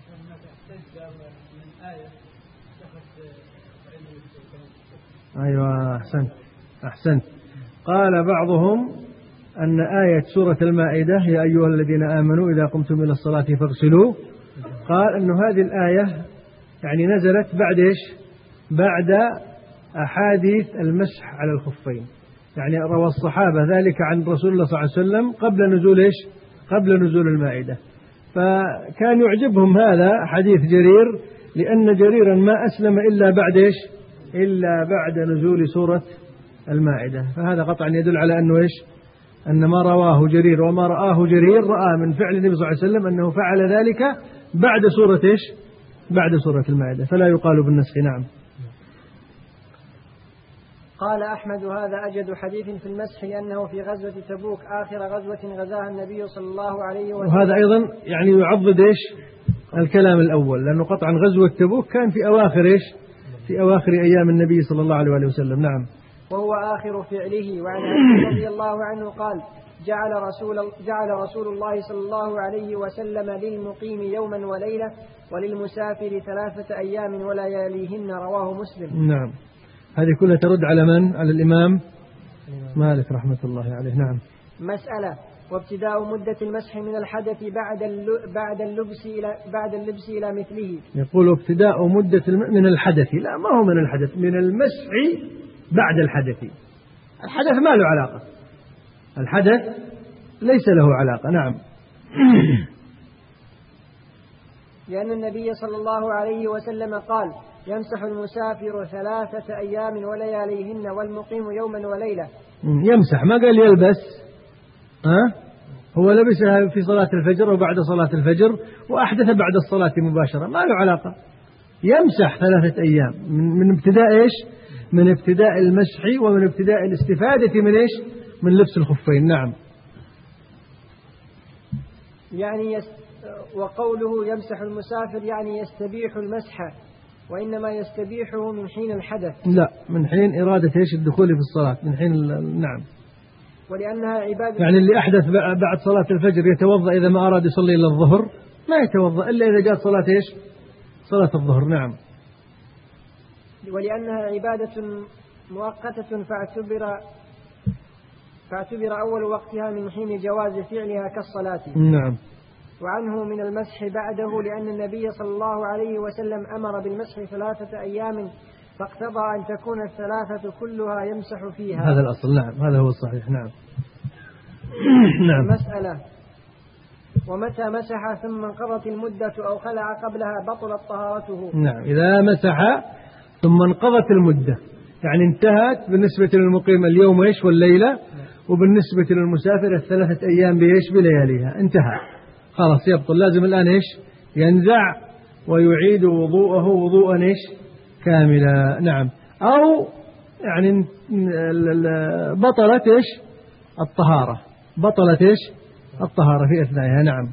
أيوة، أحسنت. قال بعضهم أن آية سورة المائدة يا أيها الذين آمنوا إذا قمتم إلى الصلاة فاغسلوا، قال أن هذه الآية يعني نزلت بعد إيش؟ بعد أحاديث المسح على الخفين، يعني روى الصحابة ذلك عن رسول الله صلى الله عليه وسلم قبل نزول إيش؟ قبل نزول المائدة. فكان يعجبهم هذا حديث جرير، لأن جريرا ما أسلم إلا بعد إيش؟ إلا بعد نزول سورة المائدة. فهذا قطعا يدل على أنه إيش؟ أن ما رواه جرير وما رآه جرير رأى من فعل النبي صلى الله عليه وسلم أنه فعل ذلك بعد سورة إيش؟ بعد سورة المائدة، فلا يقال بالنسخ. نعم. قال أحمد: هذا أجد حديث في المسح، لأنه في غزوة تبوك آخر غزوة غزاها النبي صلى الله عليه وسلم. وهذا أيضا يعني يعضد إيش؟ الكلام الأول، لأنه قطعا غزوة تبوك كان في أواخر إيش؟ في أواخر أيام النبي صلى الله عليه وآله وسلم. نعم. وهو آخر فعله. وعن علي رضي الله عنه قال: جعل رسول الله صلى الله عليه وسلم للمقيم يوما وليلة وللمسافر 3 أيام ولياليهن. رواه مسلم. نعم. هذه كلها ترد على من؟ على الإمام مالك رحمة الله عليه. نعم. مسألة: وابتداء مدة المسح من الحدث بعد اللبس إلى مثله. يقول ابتداء مدة من الحدث، لا ما هو من الحدث، من المسح بعد الحدث. الحدث ما له علاقة، الحدث ليس له علاقة. نعم. لأن النبي صلى الله عليه وسلم قال: يمسح المسافر 3 أيام ولياليهن والمقيم يوما وليلة. يمسح، ما قال يلبس. هو لبسها في صلاة الفجر وبعد صلاة الفجر وأحدث بعد الصلاة مباشرة، ما له علاقة. يمسح 3 أيام من ابتداء إيش؟ من ابتداء المسح ومن ابتداء الاستفادة من إيش؟ من لبس الخفين. نعم. يعني وقوله يمسح المسافر يعني يستبيح المسح، وإنما يستبيحه من حين الحدث، لا، من حين إرادة إيش؟ الدخول في الصلاة، من حين. نعم. ولأنها عبادة. يعني اللي أحدث بعد صلاة الفجر يتوضأ إذا ما أراد يصلي إلى الظهر، ما يتوضأ إلا إذا جاءت صلاة إيش؟ صلاة الظهر. نعم. ولأنها عبادة مؤقتة فاعتبر أول وقتها من حين جواز فعلها كالصلاة. نعم. وعنه من المسح بعده لأن النبي صلى الله عليه وسلم أمر بالمسح 3 أيام، فاقتضى أن تكون 3 كلها يمسح فيها. هذا الأصل. نعم، هذا هو الصحيح. نعم. نعم. مسألة: ومتى مسح ثم انقضت المدة أو خلع قبلها بطلت طهارته. نعم. إذا مسح ثم انقضت المدة، يعني انتهت بالنسبة للمقيم اليوم إيش والليلة، وبالنسبة للمسافر 3 أيام بإيش؟ بلياليها. انتهى خلاص، يبطل. لازم الآن إيش؟ ينزع ويعيد وضوءه وضوءا إيش؟ كاملا. نعم. أو يعني بطلت إيش؟ الطهارة، بطلت إيش؟ الطهارة في أثنائها. نعم.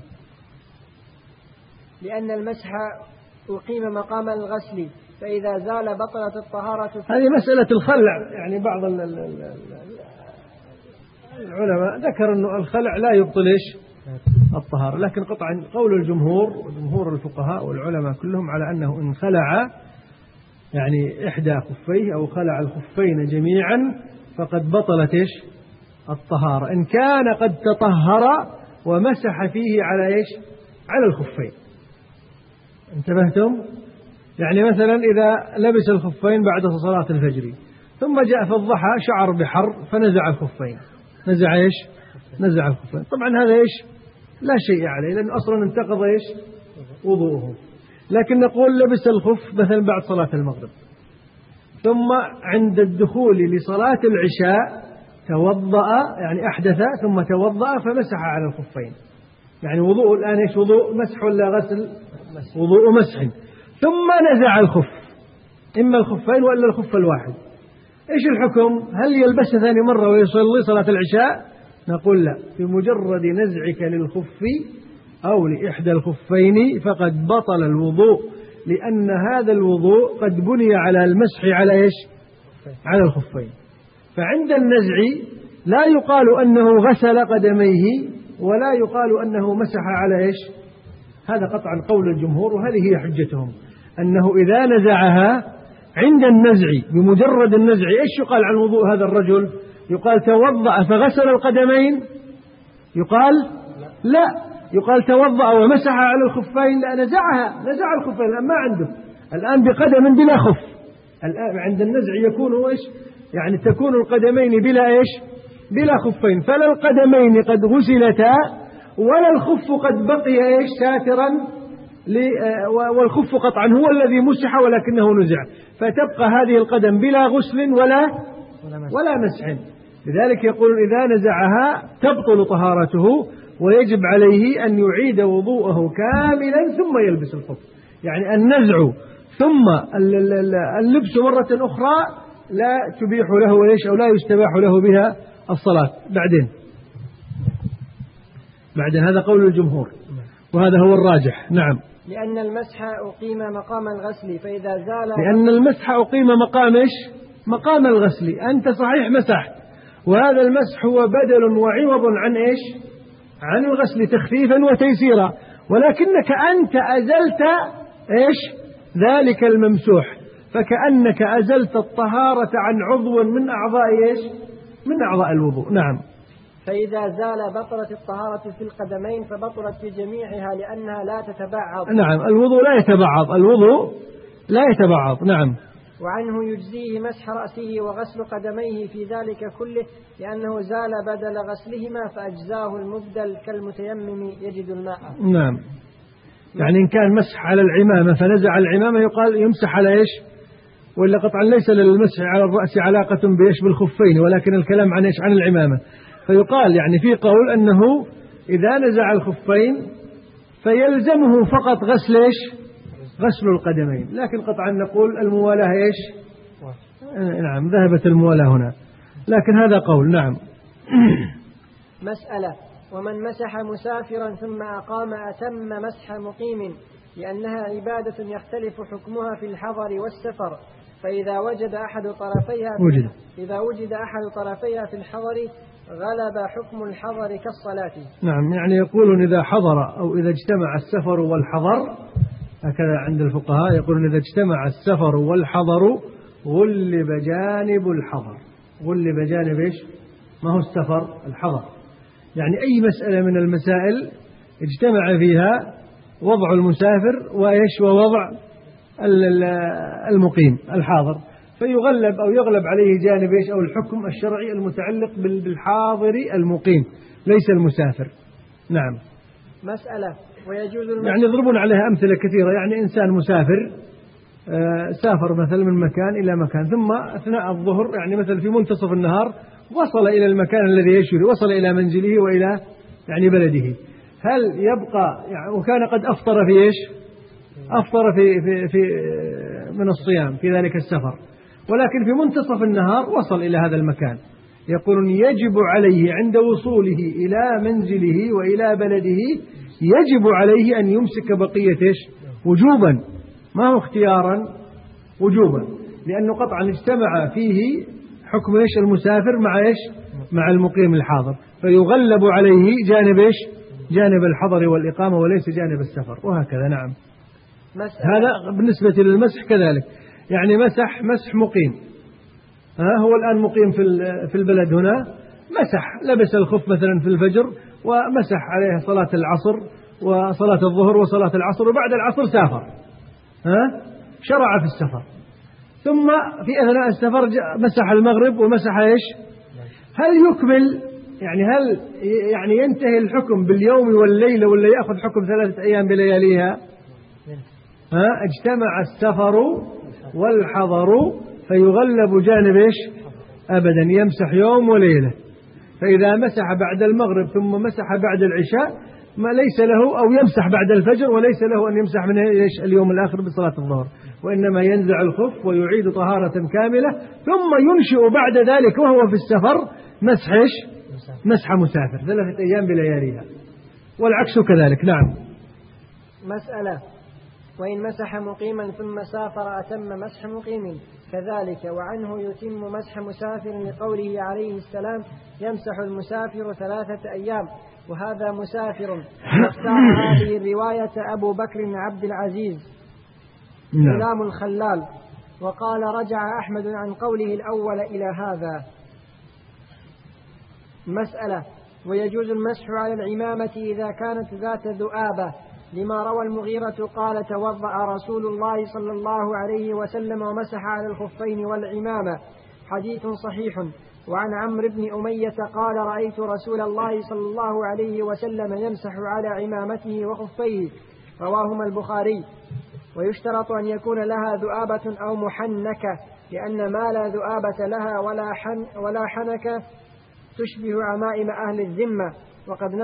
لأن المسح أقيم مقام الغسل، فإذا زال بطلت الطهارة. هذه مسألة الخلع، يعني بعض العلماء ذكر أنه الخلع لا يبطل إيش؟ الطهارة، لكن قطعا قول الجمهور وجمهور الفقهاء والعلماء كلهم على أنه إن خلع يعني إحدى خفيه أو خلع الخفين جميعا فقد بطلت إيش؟ الطهارة، إن كان قد تطهر ومسح فيه على إيش؟ على الخفين. انتبهتم؟ يعني مثلا إذا لبس الخفين بعد صلاة الفجر ثم جاء في الضحى شعر بحر فنزع الخفين، نزع إيش؟ نزع الخفين. طبعا هذا إيش؟ لا شيء عليه، لأن أصلا انتقض إيش؟ وضوءه. لكن نقول لبس الخف مثلا بعد صلاة المغرب ثم عند الدخول لصلاة العشاء توضأ، يعني أحدث ثم توضأ فمسح على الخفين، يعني وضوء الآن إيش؟ وضوء مسح ولا غسل؟ وضوء مسح. ثم نزع الخف، إما الخفين ولا الخف الواحد. إيش الحكم؟ هل يلبسه ثاني مرة ويصلي صلاة العشاء؟ نقول لا، بمجرد نزعك للخف أو لإحدى الخفين فقد بطل الوضوء، لأن هذا الوضوء قد بني على المسح على إيش؟ على الخفين. فعند النزع لا يقال أنه غسل قدميه ولا يقال أنه مسح على إيش؟ هذا قطعا قول الجمهور، وهذه هي حجتهم، أنه إذا نزعها عند النزع بمجرد النزع إيش يقال عن وضوء هذا الرجل؟ يقال توضأ فغسل القدمين؟ يقال لا، يقال توضأ ومسح على الخفين. لا، نزع الخفين، الآن ما عنده، الآن بقدم بلا خف. الآن عند النزع يكون إيش؟ يعني تكون القدمين بلا إيش؟ بلا خفين، فلا القدمين قد غسلتا ولا الخف قد بقي إيش؟ ساترا، والخف قطعا هو الذي مسح ولكنه نزع، فتبقى هذه القدم بلا غسل ولا مسح. لذلك يقول إذا نزعها تبطل طهارته ويجب عليه أن يعيد وضوءه كاملا ثم يلبس الخف. يعني النزع ثم اللبس مرة أخرى لا تبيح له إيش؟ أو لا يستباح له بها الصلاة بعدين هذا قول الجمهور وهذا هو الراجح. نعم. لأن المسح أقيم مقام الغسل فإذا زال لأن المسح أقيم مقام إيش؟ مقام الغسل. أنت صحيح مسحت، وهذا المسح هو بدل وعوض عن إيش؟ عن الغسل تخفيفا وتيسيرا، ولكنك أنت أزلت إيش؟ ذلك الممسوح، فكأنك أزلت الطهارة عن عضو من أعضاء إيش؟ من أعضاء الوضوء. نعم. فإذا زال بطلت الطهارة في القدمين فبطلت في جميعها لأنها لا تتبعض. نعم، الوضوء لا يتبعض، الوضوء لا يتبعض. نعم. وعنه يجزيه مسح رأسه وغسل قدميه في ذلك كله لأنه زال بدل غسلهما فأجزاه المبدل كالمتيمم يجد الماء. نعم، يعني إن كان مسح على العمامة فنزع العمامة يقال يمسح على إيش؟ وإلا قطعا ليس للمسح على الرأس علاقة بإيش؟ بالخفين، ولكن الكلام عن إيش؟ عن العمامة. فيقال يعني في قول أنه إذا نزع الخفين فيلزمه فقط غسل إيش؟ غسل القدمين، لكن قطعا نقول الموالاة إيش؟ نعم، ذهبت الموالاة هنا، لكن هذا قول. نعم. مسألة: ومن مسح مسافرا ثم أقام أتم مسح مقيم لأنها عبادة يختلف حكمها في الحضر والسفر، فإذا وجد أحد طرفيها في الحضر غلب حكم الحضر كالصلاة. نعم، يعني يقولون إذا حضر أو إذا اجتمع السفر والحضر، هكذا عند الفقهاء يقولون إذا اجتمع السفر والحضر غلب جانب الحضر. غلب جانب إيش؟ ما هو السفر؟ الحضر. يعني أي مسألة من المسائل اجتمع فيها وضع المسافر وإيش؟ ووضع المقيم الحاضر، فيغلب أو يغلب عليه جانب إيش؟ أو الحكم الشرعي المتعلق بالحاضر المقيم ليس المسافر. نعم. مسألة: ويجوز يعني يضربون عليها أمثلة كثيرة. يعني إنسان مسافر سافر مثلا من مكان إلى مكان، ثم أثناء الظهر يعني مثلا في منتصف النهار وصل إلى المكان الذي يشير، وصل إلى منزله وإلى يعني بلده، هل يبقى يعني وكان قد أفطر في إيش؟ أفطر في من الصيام في ذلك السفر، ولكن في منتصف النهار وصل إلى هذا المكان، يقولون يجب عليه عند وصوله إلى منزله وإلى بلده يجب عليه أن يمسك بقية إيش؟ وجوبا، ما هو اختيارا، وجوبا، لأنه قطعا اجتمع فيه حكم إيش؟ المسافر مع إيش؟ مع المقيم الحاضر، فيغلب عليه جانب إيش؟ جانب الحضر والإقامة وليس جانب السفر، وهكذا. نعم. هذا بالنسبة للمسح كذلك، يعني مسح مقيم، هو الآن مقيم في البلد هنا، مسح لبس الخف مثلا في الفجر ومسح عليه صلاة العصر وصلاة الظهر وصلاة العصر، وبعد العصر سافر، شرع في السفر، ثم في أثناء السفر مسح المغرب ومسح إيش؟ هل يكمل يعني هل يعني ينتهي الحكم باليوم والليلة ولا يأخذ حكم 3 أيام بلياليها؟ اجتمع السفر والحضر فيغلب جانب إيش؟ أبدا، يمسح يوم وليلة. فإذا مسح بعد المغرب ثم مسح بعد العشاء ما ليس له، أو يمسح بعد الفجر وليس له أن يمسح من إيش؟ اليوم الآخر بصلاة الظهر، وإنما ينزع الخف ويعيد طهارة كاملة، ثم ينشئ بعد ذلك وهو في السفر مسح إيش؟ مسح مسافر 3 أيام بلياليها، والعكس كذلك. نعم. مسألة: وإن مسح مقيما ثم سافر أتم مسح مقيم كذلك، وعنه يتم مسح مسافر لقوله عليه السلام: يمسح المسافر 3 أيام، وهذا مسافر. واختار هذه الرواية أبو بكر عبد العزيز غلام الخلال، وقال رجع أحمد عن قوله الأول إلى هذا. مسألة: ويجوز المسح على العمامة إذا كانت ذات ذؤابة، لما روى المغيرة قال: توضأ رسول الله صلى الله عليه وسلم ومسح على الخفين والعمامة، حديث صحيح. وعن عمرو بن أمية قال: رأيت رسول الله صلى الله عليه وسلم يمسح على عمامته وخفيه، رواهما البخاري. ويشترط أن يكون لها ذؤابة أو محنكة، لأن ما لا ذؤابة لها ولا حنكة تشبه عمائم أهل الذمة، وقد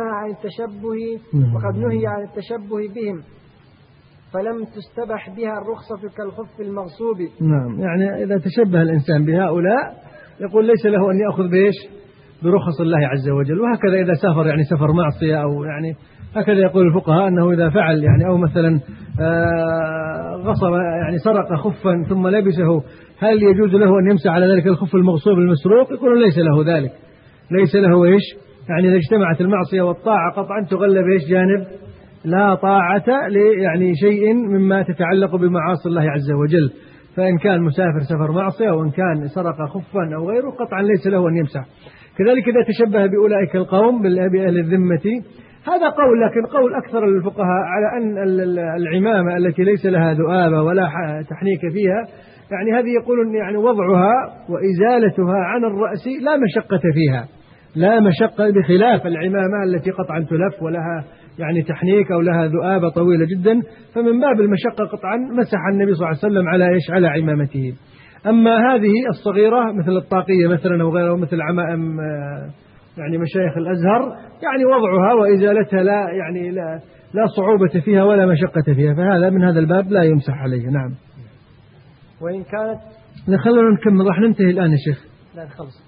نهي عن التشبه بهم، فلم تستبح بها الرخصة كالخف المغصوب. نعم، يعني إذا تشبه الإنسان بهؤلاء يقول ليس له أن يأخذ بإيش؟ برخص الله عز وجل. وهكذا إذا سافر يعني سفر معصية أو يعني هكذا يقول الفقهاء أنه إذا فعل يعني أو مثلا غصب يعني سرق خفا ثم لبسه، هل يجوز له أن يمسح على ذلك الخف المغصوب المسروق؟ يقول ليس له ذلك، ليس له إيش يعني إذا اجتمعت المعصية والطاعة قطعا تغلب إيش جانب لا طاعة يعني شيء مما تتعلق بمعاصي الله عز وجل. فإن كان مسافر سفر معصية وإن كان سرق خفا أو غيره قطعا ليس له أن يمسح. كذلك إذا تشبه بأولئك القوم بأهل الذمة هذا قول، لكن قول أكثر الفقهاء على أن العمامة التي ليس لها ذؤابة ولا تحنيك فيها يعني هذه يقولون يعني وضعها وإزالتها عن الرأس لا مشقة فيها، لا مشقة، بخلاف العمامة التي قطعا تلف ولها يعني تحنيك أو لها ذؤابة طويلة جدا، فمن باب المشقة قطعا مسح النبي صلى الله عليه وسلم على إيش على عمامته. أما هذه الصغيرة مثل الطاقية مثلا أو غيرها مثل عمائم يعني مشايخ الأزهر يعني وضعها وإزالتها لا صعوبة فيها ولا مشقة فيها، فهذا من هذا الباب لا يمسح عليه. نعم. وإن كانت خلونا نكمل، راح ننتهي الآن يا شيخ. لا خلص.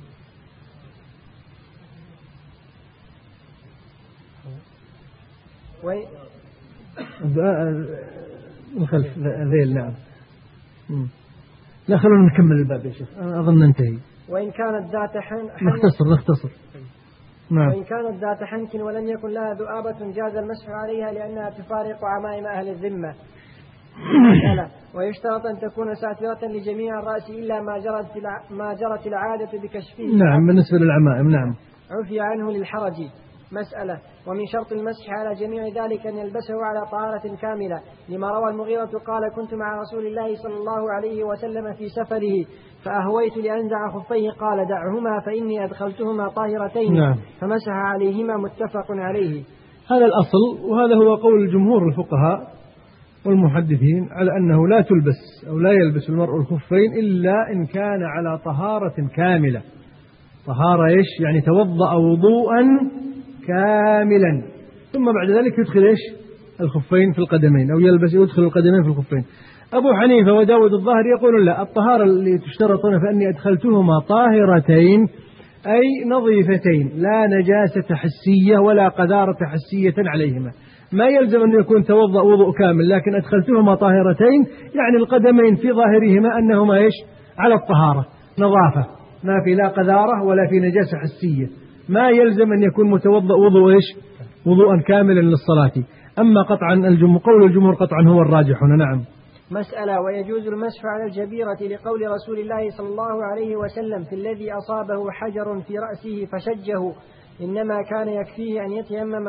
الخلف ذيل. نعم. لا خلونا نكمل الباب يا شيخ، أنا أظن ننتهي. وإن كانت ذات نختصر. نعم. وإن كانت ذات حنك ولم يكن لها ذؤابة جاز المسح عليها لأنها تفارق عمائم أهل الذمة. ويشترط أن تكون ساترة لجميع الرأس إلا ما جرت العادة بكشفه. نعم بالنسبة للعمائم. نعم. عفي عنه للحرج. مسألة. ومن شرط المسح على جميع ذلك أن يلبسه على طهارة كاملة، لما روى المغيرة قال كنت مع رسول الله صلى الله عليه وسلم في سفره فأهويت لأنزع خفيه قال دعهما فإني أدخلتهما طاهرتين. نعم. فمسح عليهما متفق عليه. هذا الأصل، وهذا هو قول جمهور الفقهاء والمحدثين على أنه لا تلبس أو لا يلبس المرء الخفين إلا إن كان على طهارة كاملة. طهارة إيش يعني توضأ وضوءا كاملا ثم بعد ذلك يدخل إيش الخفين في القدمين أو يدخل القدمين في الخفين. أبو حنيفة وداود الظاهر يقولون لا، الطهارة اللي تشترطون فأني أدخلتهما طاهرتين أي نظيفتين لا نجاسة حسية ولا قذارة حسية عليهما، ما يلزم أن يكون توضأ وضوء كامل، لكن أدخلتهما طاهرتين يعني القدمين في ظاهرهما أنهما إيش على الطهارة نظافة، ما في لا قذارة ولا في نجاسة حسية، ما يلزم أن يكون متوضأ وضوء إيش وضوءا كاملا للصلاة. أما قطعا قول الجمهور قطعا هو الراجح هنا. نعم. مسألة. ويجوز المسح على الجبيرة لقول رسول الله صلى الله عليه وسلم في الذي أصابه حجر في رأسه فشجه إنما كان يكفيه أن يتيمم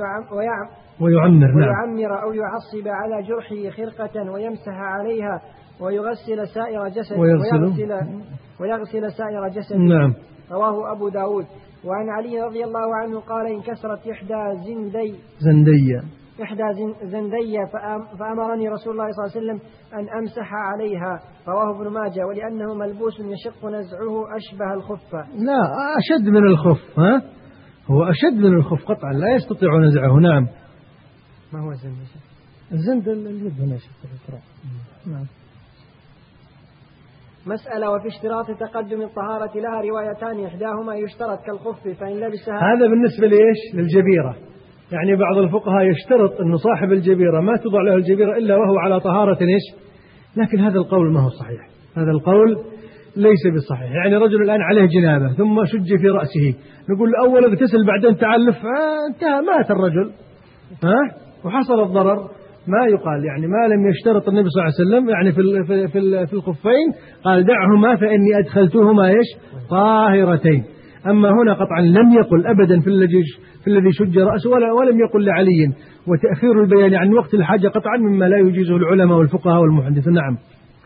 ويعمر أو يعصب على جرحه خرقة ويمسح عليها ويغسل سائر جسده ويغسل سائر جسده. نعم. رواه أبو داود. وعن علي رضي الله عنه قال انكسرت إحدى زندي فأمرني رسول الله صلى الله عليه وسلم أن أمسح عليها. رواه ابن ماجه. ولأنه ملبوس يشق نزعه أشبه الخف. لا أشد من الخف، هو أشد من الخف قطعا لا يستطيع نزعه. نعم. ما هو الزند اليد هنا. نعم. مسألة. وفي اشتراط تقدم الطهارة لها روايتان إحداهما يشترط كالخف فإن لبسها. هذا بالنسبة لإيش للجبيرة، يعني بعض الفقهاء يشترط أن صاحب الجبيرة ما توضع له الجبيرة إلا وهو على طهارة إيش، لكن هذا القول ما هو صحيح، هذا القول ليس بالصحيح. يعني رجل الآن عليه جنابة ثم شج في رأسه، نقول الأول اغتسل بعدين تعلف، انتهى مات الرجل وحصل الضرر. ما يقال يعني ما لم يشترط النبي صلى الله عليه وسلم يعني في الخفين قال دعهما فإني أدخلتهما إيش طاهرتين. أما هنا قطعا لم يقل أبدا في الذي شج رأسه ولم يقل لعلي، وتأخير البيان عن وقت الحاجة قطعا مما لا يجيزه العلماء والفقهاء والمحدثون. نعم.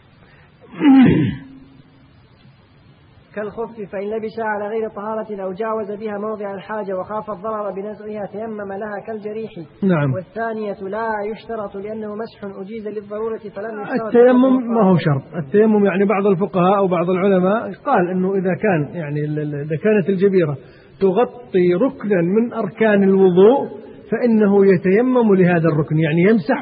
كالخف فإن لبس على غير طهارة أو جاوز بها موضع الحاجة وخاف الضرر بنزعها تيمم لها كالجريح. نعم. والثانية لا يشترط لأنه مسح أجيز للضرورة فلم يشترط. التيمم ما هو شرط. التيمم يعني بعض الفقهاء أو بعض العلماء قال إنه إذا كانت الجبيرة تغطي ركنا من أركان الوضوء فإنه يتيمم لهذا الركن، يعني يمسح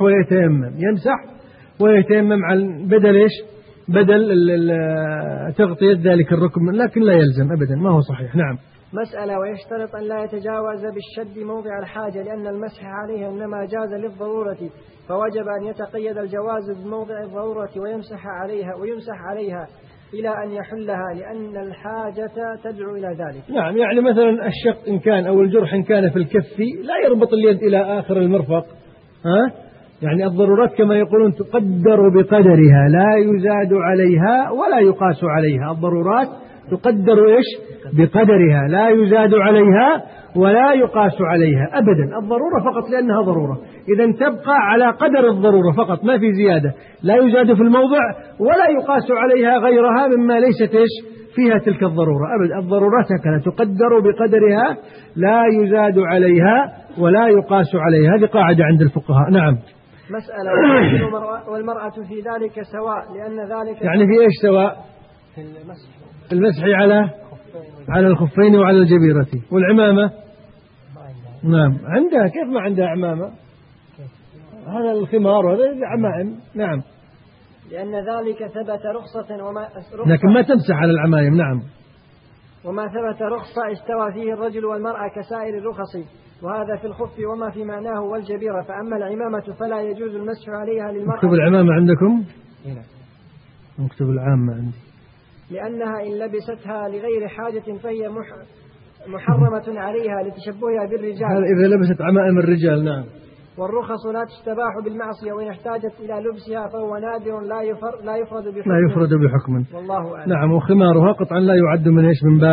ويتيمم عن بدل تغطية ذلك الركن، لكن لا يلزم أبدا، ما هو صحيح. نعم. مسألة: ويشترط أن لا يتجاوز بالشد موضع الحاجة، لأن المسح عليها إنما جاز للضرورة، فوجب أن يتقيد الجواز بموضع الضرورة ويمسح عليها إلى أن يحلها، لأن الحاجة تدعو إلى ذلك. نعم، يعني مثلا الشق إن كان أو الجرح إن كان في الكف لا يربط اليد إلى آخر المرفق، يعني الضرورات كما يقولون تقدر بقدرها، لا يزاد عليها ولا يقاس عليها. الضرورات تقدر بقدرها، لا يزاد عليها ولا يقاس عليها أبدا. الضرورة فقط لأنها ضرورة، إذا تبقى على قدر الضرورة فقط، ما في زيادة، لا يزاد في الموضع ولا يقاس عليها غيرها مما ليست فيها تلك الضرورة أبدا. الضرورات هكذا تقدر بقدرها، لا يزاد عليها ولا يقاس عليها. هذه قاعدة عند الفقهاء. نعم. مسألة: والمرأة في ذلك سواء، لأن ذلك يعني في إيش سواء؟ في المسح على الخفين وعلى الجبيرة. والعمامة؟ نعم عندها. كيف ما عندها عمامة؟ هذا الخمار وهذا عمائم. نعم، لأن ذلك ثبت رخصة لكن ما تمسح على العمائم. نعم. وما ثبت رخصة استوى فيه الرجل والمرأة كسائر الرخص، وهذا في الخف وما في معناه والجبيرة. فأما العمامة فلا يجوز المسح عليها للمرأة. مكتوب العمامة عندكم؟ مكتوب العامة عندي. لأنها إن لبستها لغير حاجة فهي محرمة عليها لتشبهها بالرجال. هذا إذا لبست عمائم الرجال. نعم. والرخص لا تستباح بالمعصية، وإن احتاجت إلى لبسها فهو نادر لا يفرد بحكم. والله أعلم. نعم. وخمارها قطعا لا يعد من إيش؟ من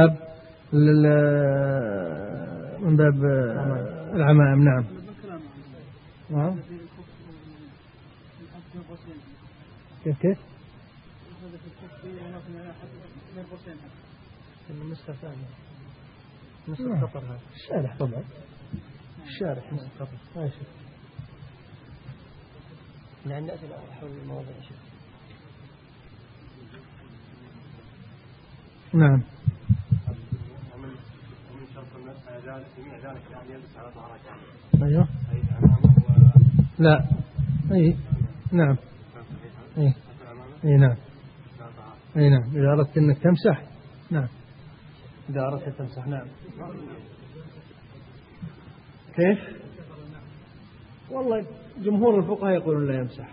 باب العمائم. نعم. كيف النسخة ثانية، نسخة خطر هذا. الشارح طبعا، الشارح نسخة خطر. ماشي. عندنا أسئلة حول المواضيع. نعم. ومن شرط المسح على جميع ذلك أن يلبس على ظهر كامل. أيوه. لا. أي. نعم. أي نعم. أي نعم. إذا أردت أنك تمسح. نعم. إذا أردت تمسح. نعم. كيف؟ والله جمهور الفقهاء يقولون لا يمسح.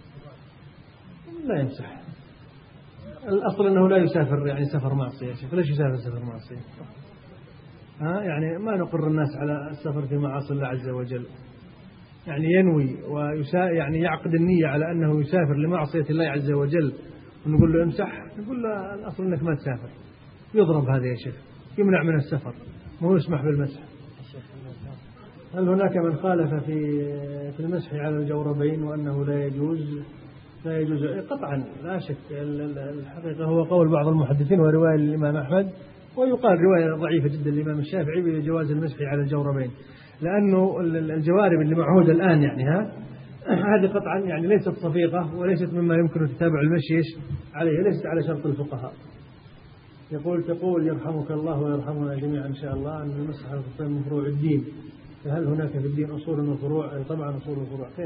لا يمسح. الأصل أنه لا يسافر، يعني سفر معصية يا شيخ. ليش يسافر سفر معصية؟ يعني ما نقر الناس على السفر في معاصي الله عز وجل. يعني ينوي يعني يعقد النية على أنه يسافر لمعصية الله عز وجل، ونقول له امسح، نقول له الأصل أنك ما تسافر. يضرب هذا يا شيخ، يمنع من السفر، مو يسمح بالمسح. هل هناك من خالف في المسح على الجوربين وأنه لا يجوز قطعا لا شك. الحقيقة هو قول بعض المحدثين ورواية للإمام أحمد، ويقال رواية ضعيفة جدا للإمام الشافعي بجواز المسح على الجوربين، لأنه الجوارب اللي معهودة الآن يعني هذه قطعا يعني ليست صفيقة وليست مما يمكن تتابع المشي عليه، ليست على شرط الفقهاء. تقول يرحمك الله ويرحمنا جميعا إن شاء الله أن المسح على الخفين من فروع الدين. فهل هناك في الدين أصول وفروع؟ طبعا أصول وفروع. كيف؟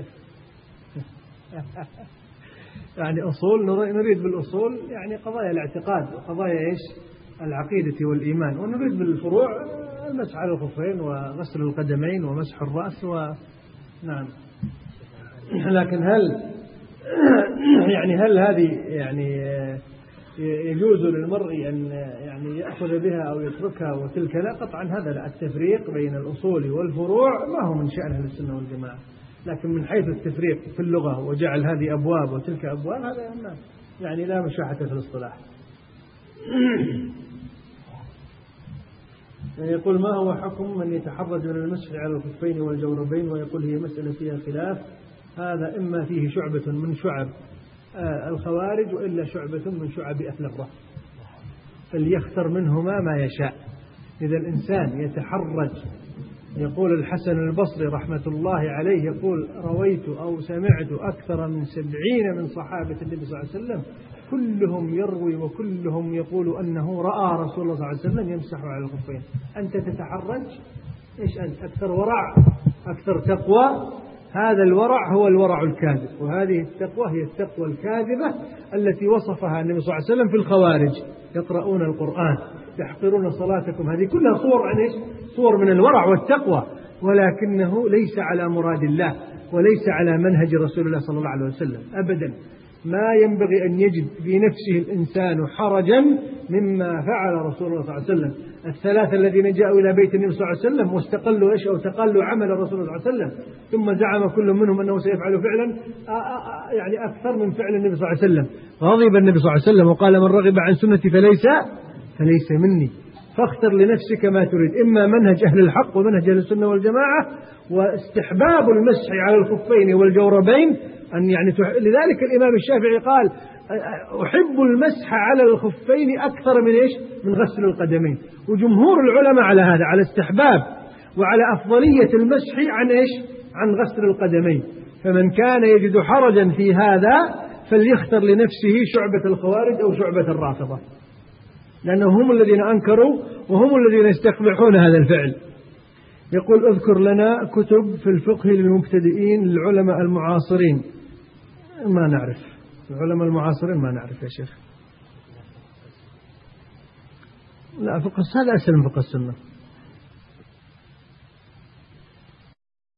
يعني أصول نريد بالأصول يعني قضايا الاعتقاد وقضايا العقيدة والإيمان، ونريد بالفروع المسح على الخفين وغسل القدمين ومسح الرأس نعم. لكن هل هذه يعني يجوز للمرء أن يعني يأخذ بها أو يتركها وتلك لا؟ قطعا هذا لا. التفريق بين الأصول والفروع ما هو من شأن أهل السنة والجماعة، لكن من حيث التفريق في اللغة وجعل هذه أبواب وتلك أبواب هذا يعني لا مشاحة في الاصطلاح. يعني يقول ما هو حكم من يتحرج من المسح على الخفين والجوربين، ويقول هي مسألة فيها خلاف، هذا إما فيه شعبة من شعب الخوارج وإلا شعبة من شعب أهل الرأي، فليختر منهما ما يشاء. إذا الإنسان يتحرج، يقول الحسن البصري رحمة الله عليه يقول رويت أو سمعت أكثر من 70 من صحابة النبي صلى الله عليه وسلم كلهم يروي وكلهم يقول أنه رأى رسول الله صلى الله عليه وسلم يمسح على الخفين. أنت تتحرج؟ إيش أنت؟ أكثر ورع، أكثر تقوى، هذا الورع هو الورع الكاذب، وهذه التقوى هي التقوى الكاذبة التي وصفها النبي صلى الله عليه وسلم في الخوارج: يقرؤون القرآن، يحقرون صلاتكم. هذه كلها صور عن إيش؟ صور من الورع والتقوى، ولكنه ليس على مراد الله وليس على منهج رسول الله صلى الله عليه وسلم أبدا. ما ينبغي أن يجد في نفسه الإنسان حرجا مما فعل رسول الله صلى الله عليه وسلم. الثلاثة الذين جاءوا إلى بيت النبي صلى الله عليه وسلم واستقلوا إيش أو تقلوا عمل الرسول صلى الله عليه وسلم، ثم زعم كل منهم أنه سيفعل فعلا يعني أكثر من فعل النبي صلى الله عليه وسلم. غضب النبي صلى الله عليه وسلم وقال: من رغب عن سنتي فليس مني. فاختر لنفسك ما تريد، إما منهج أهل الحق ومنهج أهل السنة والجماعة، واستحباب المسح على الخفين والجوربين أن يعني لذلك الإمام الشافعي قال: أحب المسح على الخفين أكثر من إيش؟ من غسل القدمين. وجمهور العلماء على هذا، على استحباب وعلى أفضلية المسح عن إيش؟ عن غسل القدمين. فمن كان يجد حرجا في هذا فليختر لنفسه شعبة الخوارج أو شعبة الرافضة، لأنهم هم الذين أنكروا وهم الذين يستقبحون هذا الفعل. يقول: اذكر لنا كتب في الفقه للمبتدئين للعلماء المعاصرين. ما نعرف العلماء المعاصرين، ما نعرف يا شيخ. لا، فقه هذا أسهل من فقه السنة.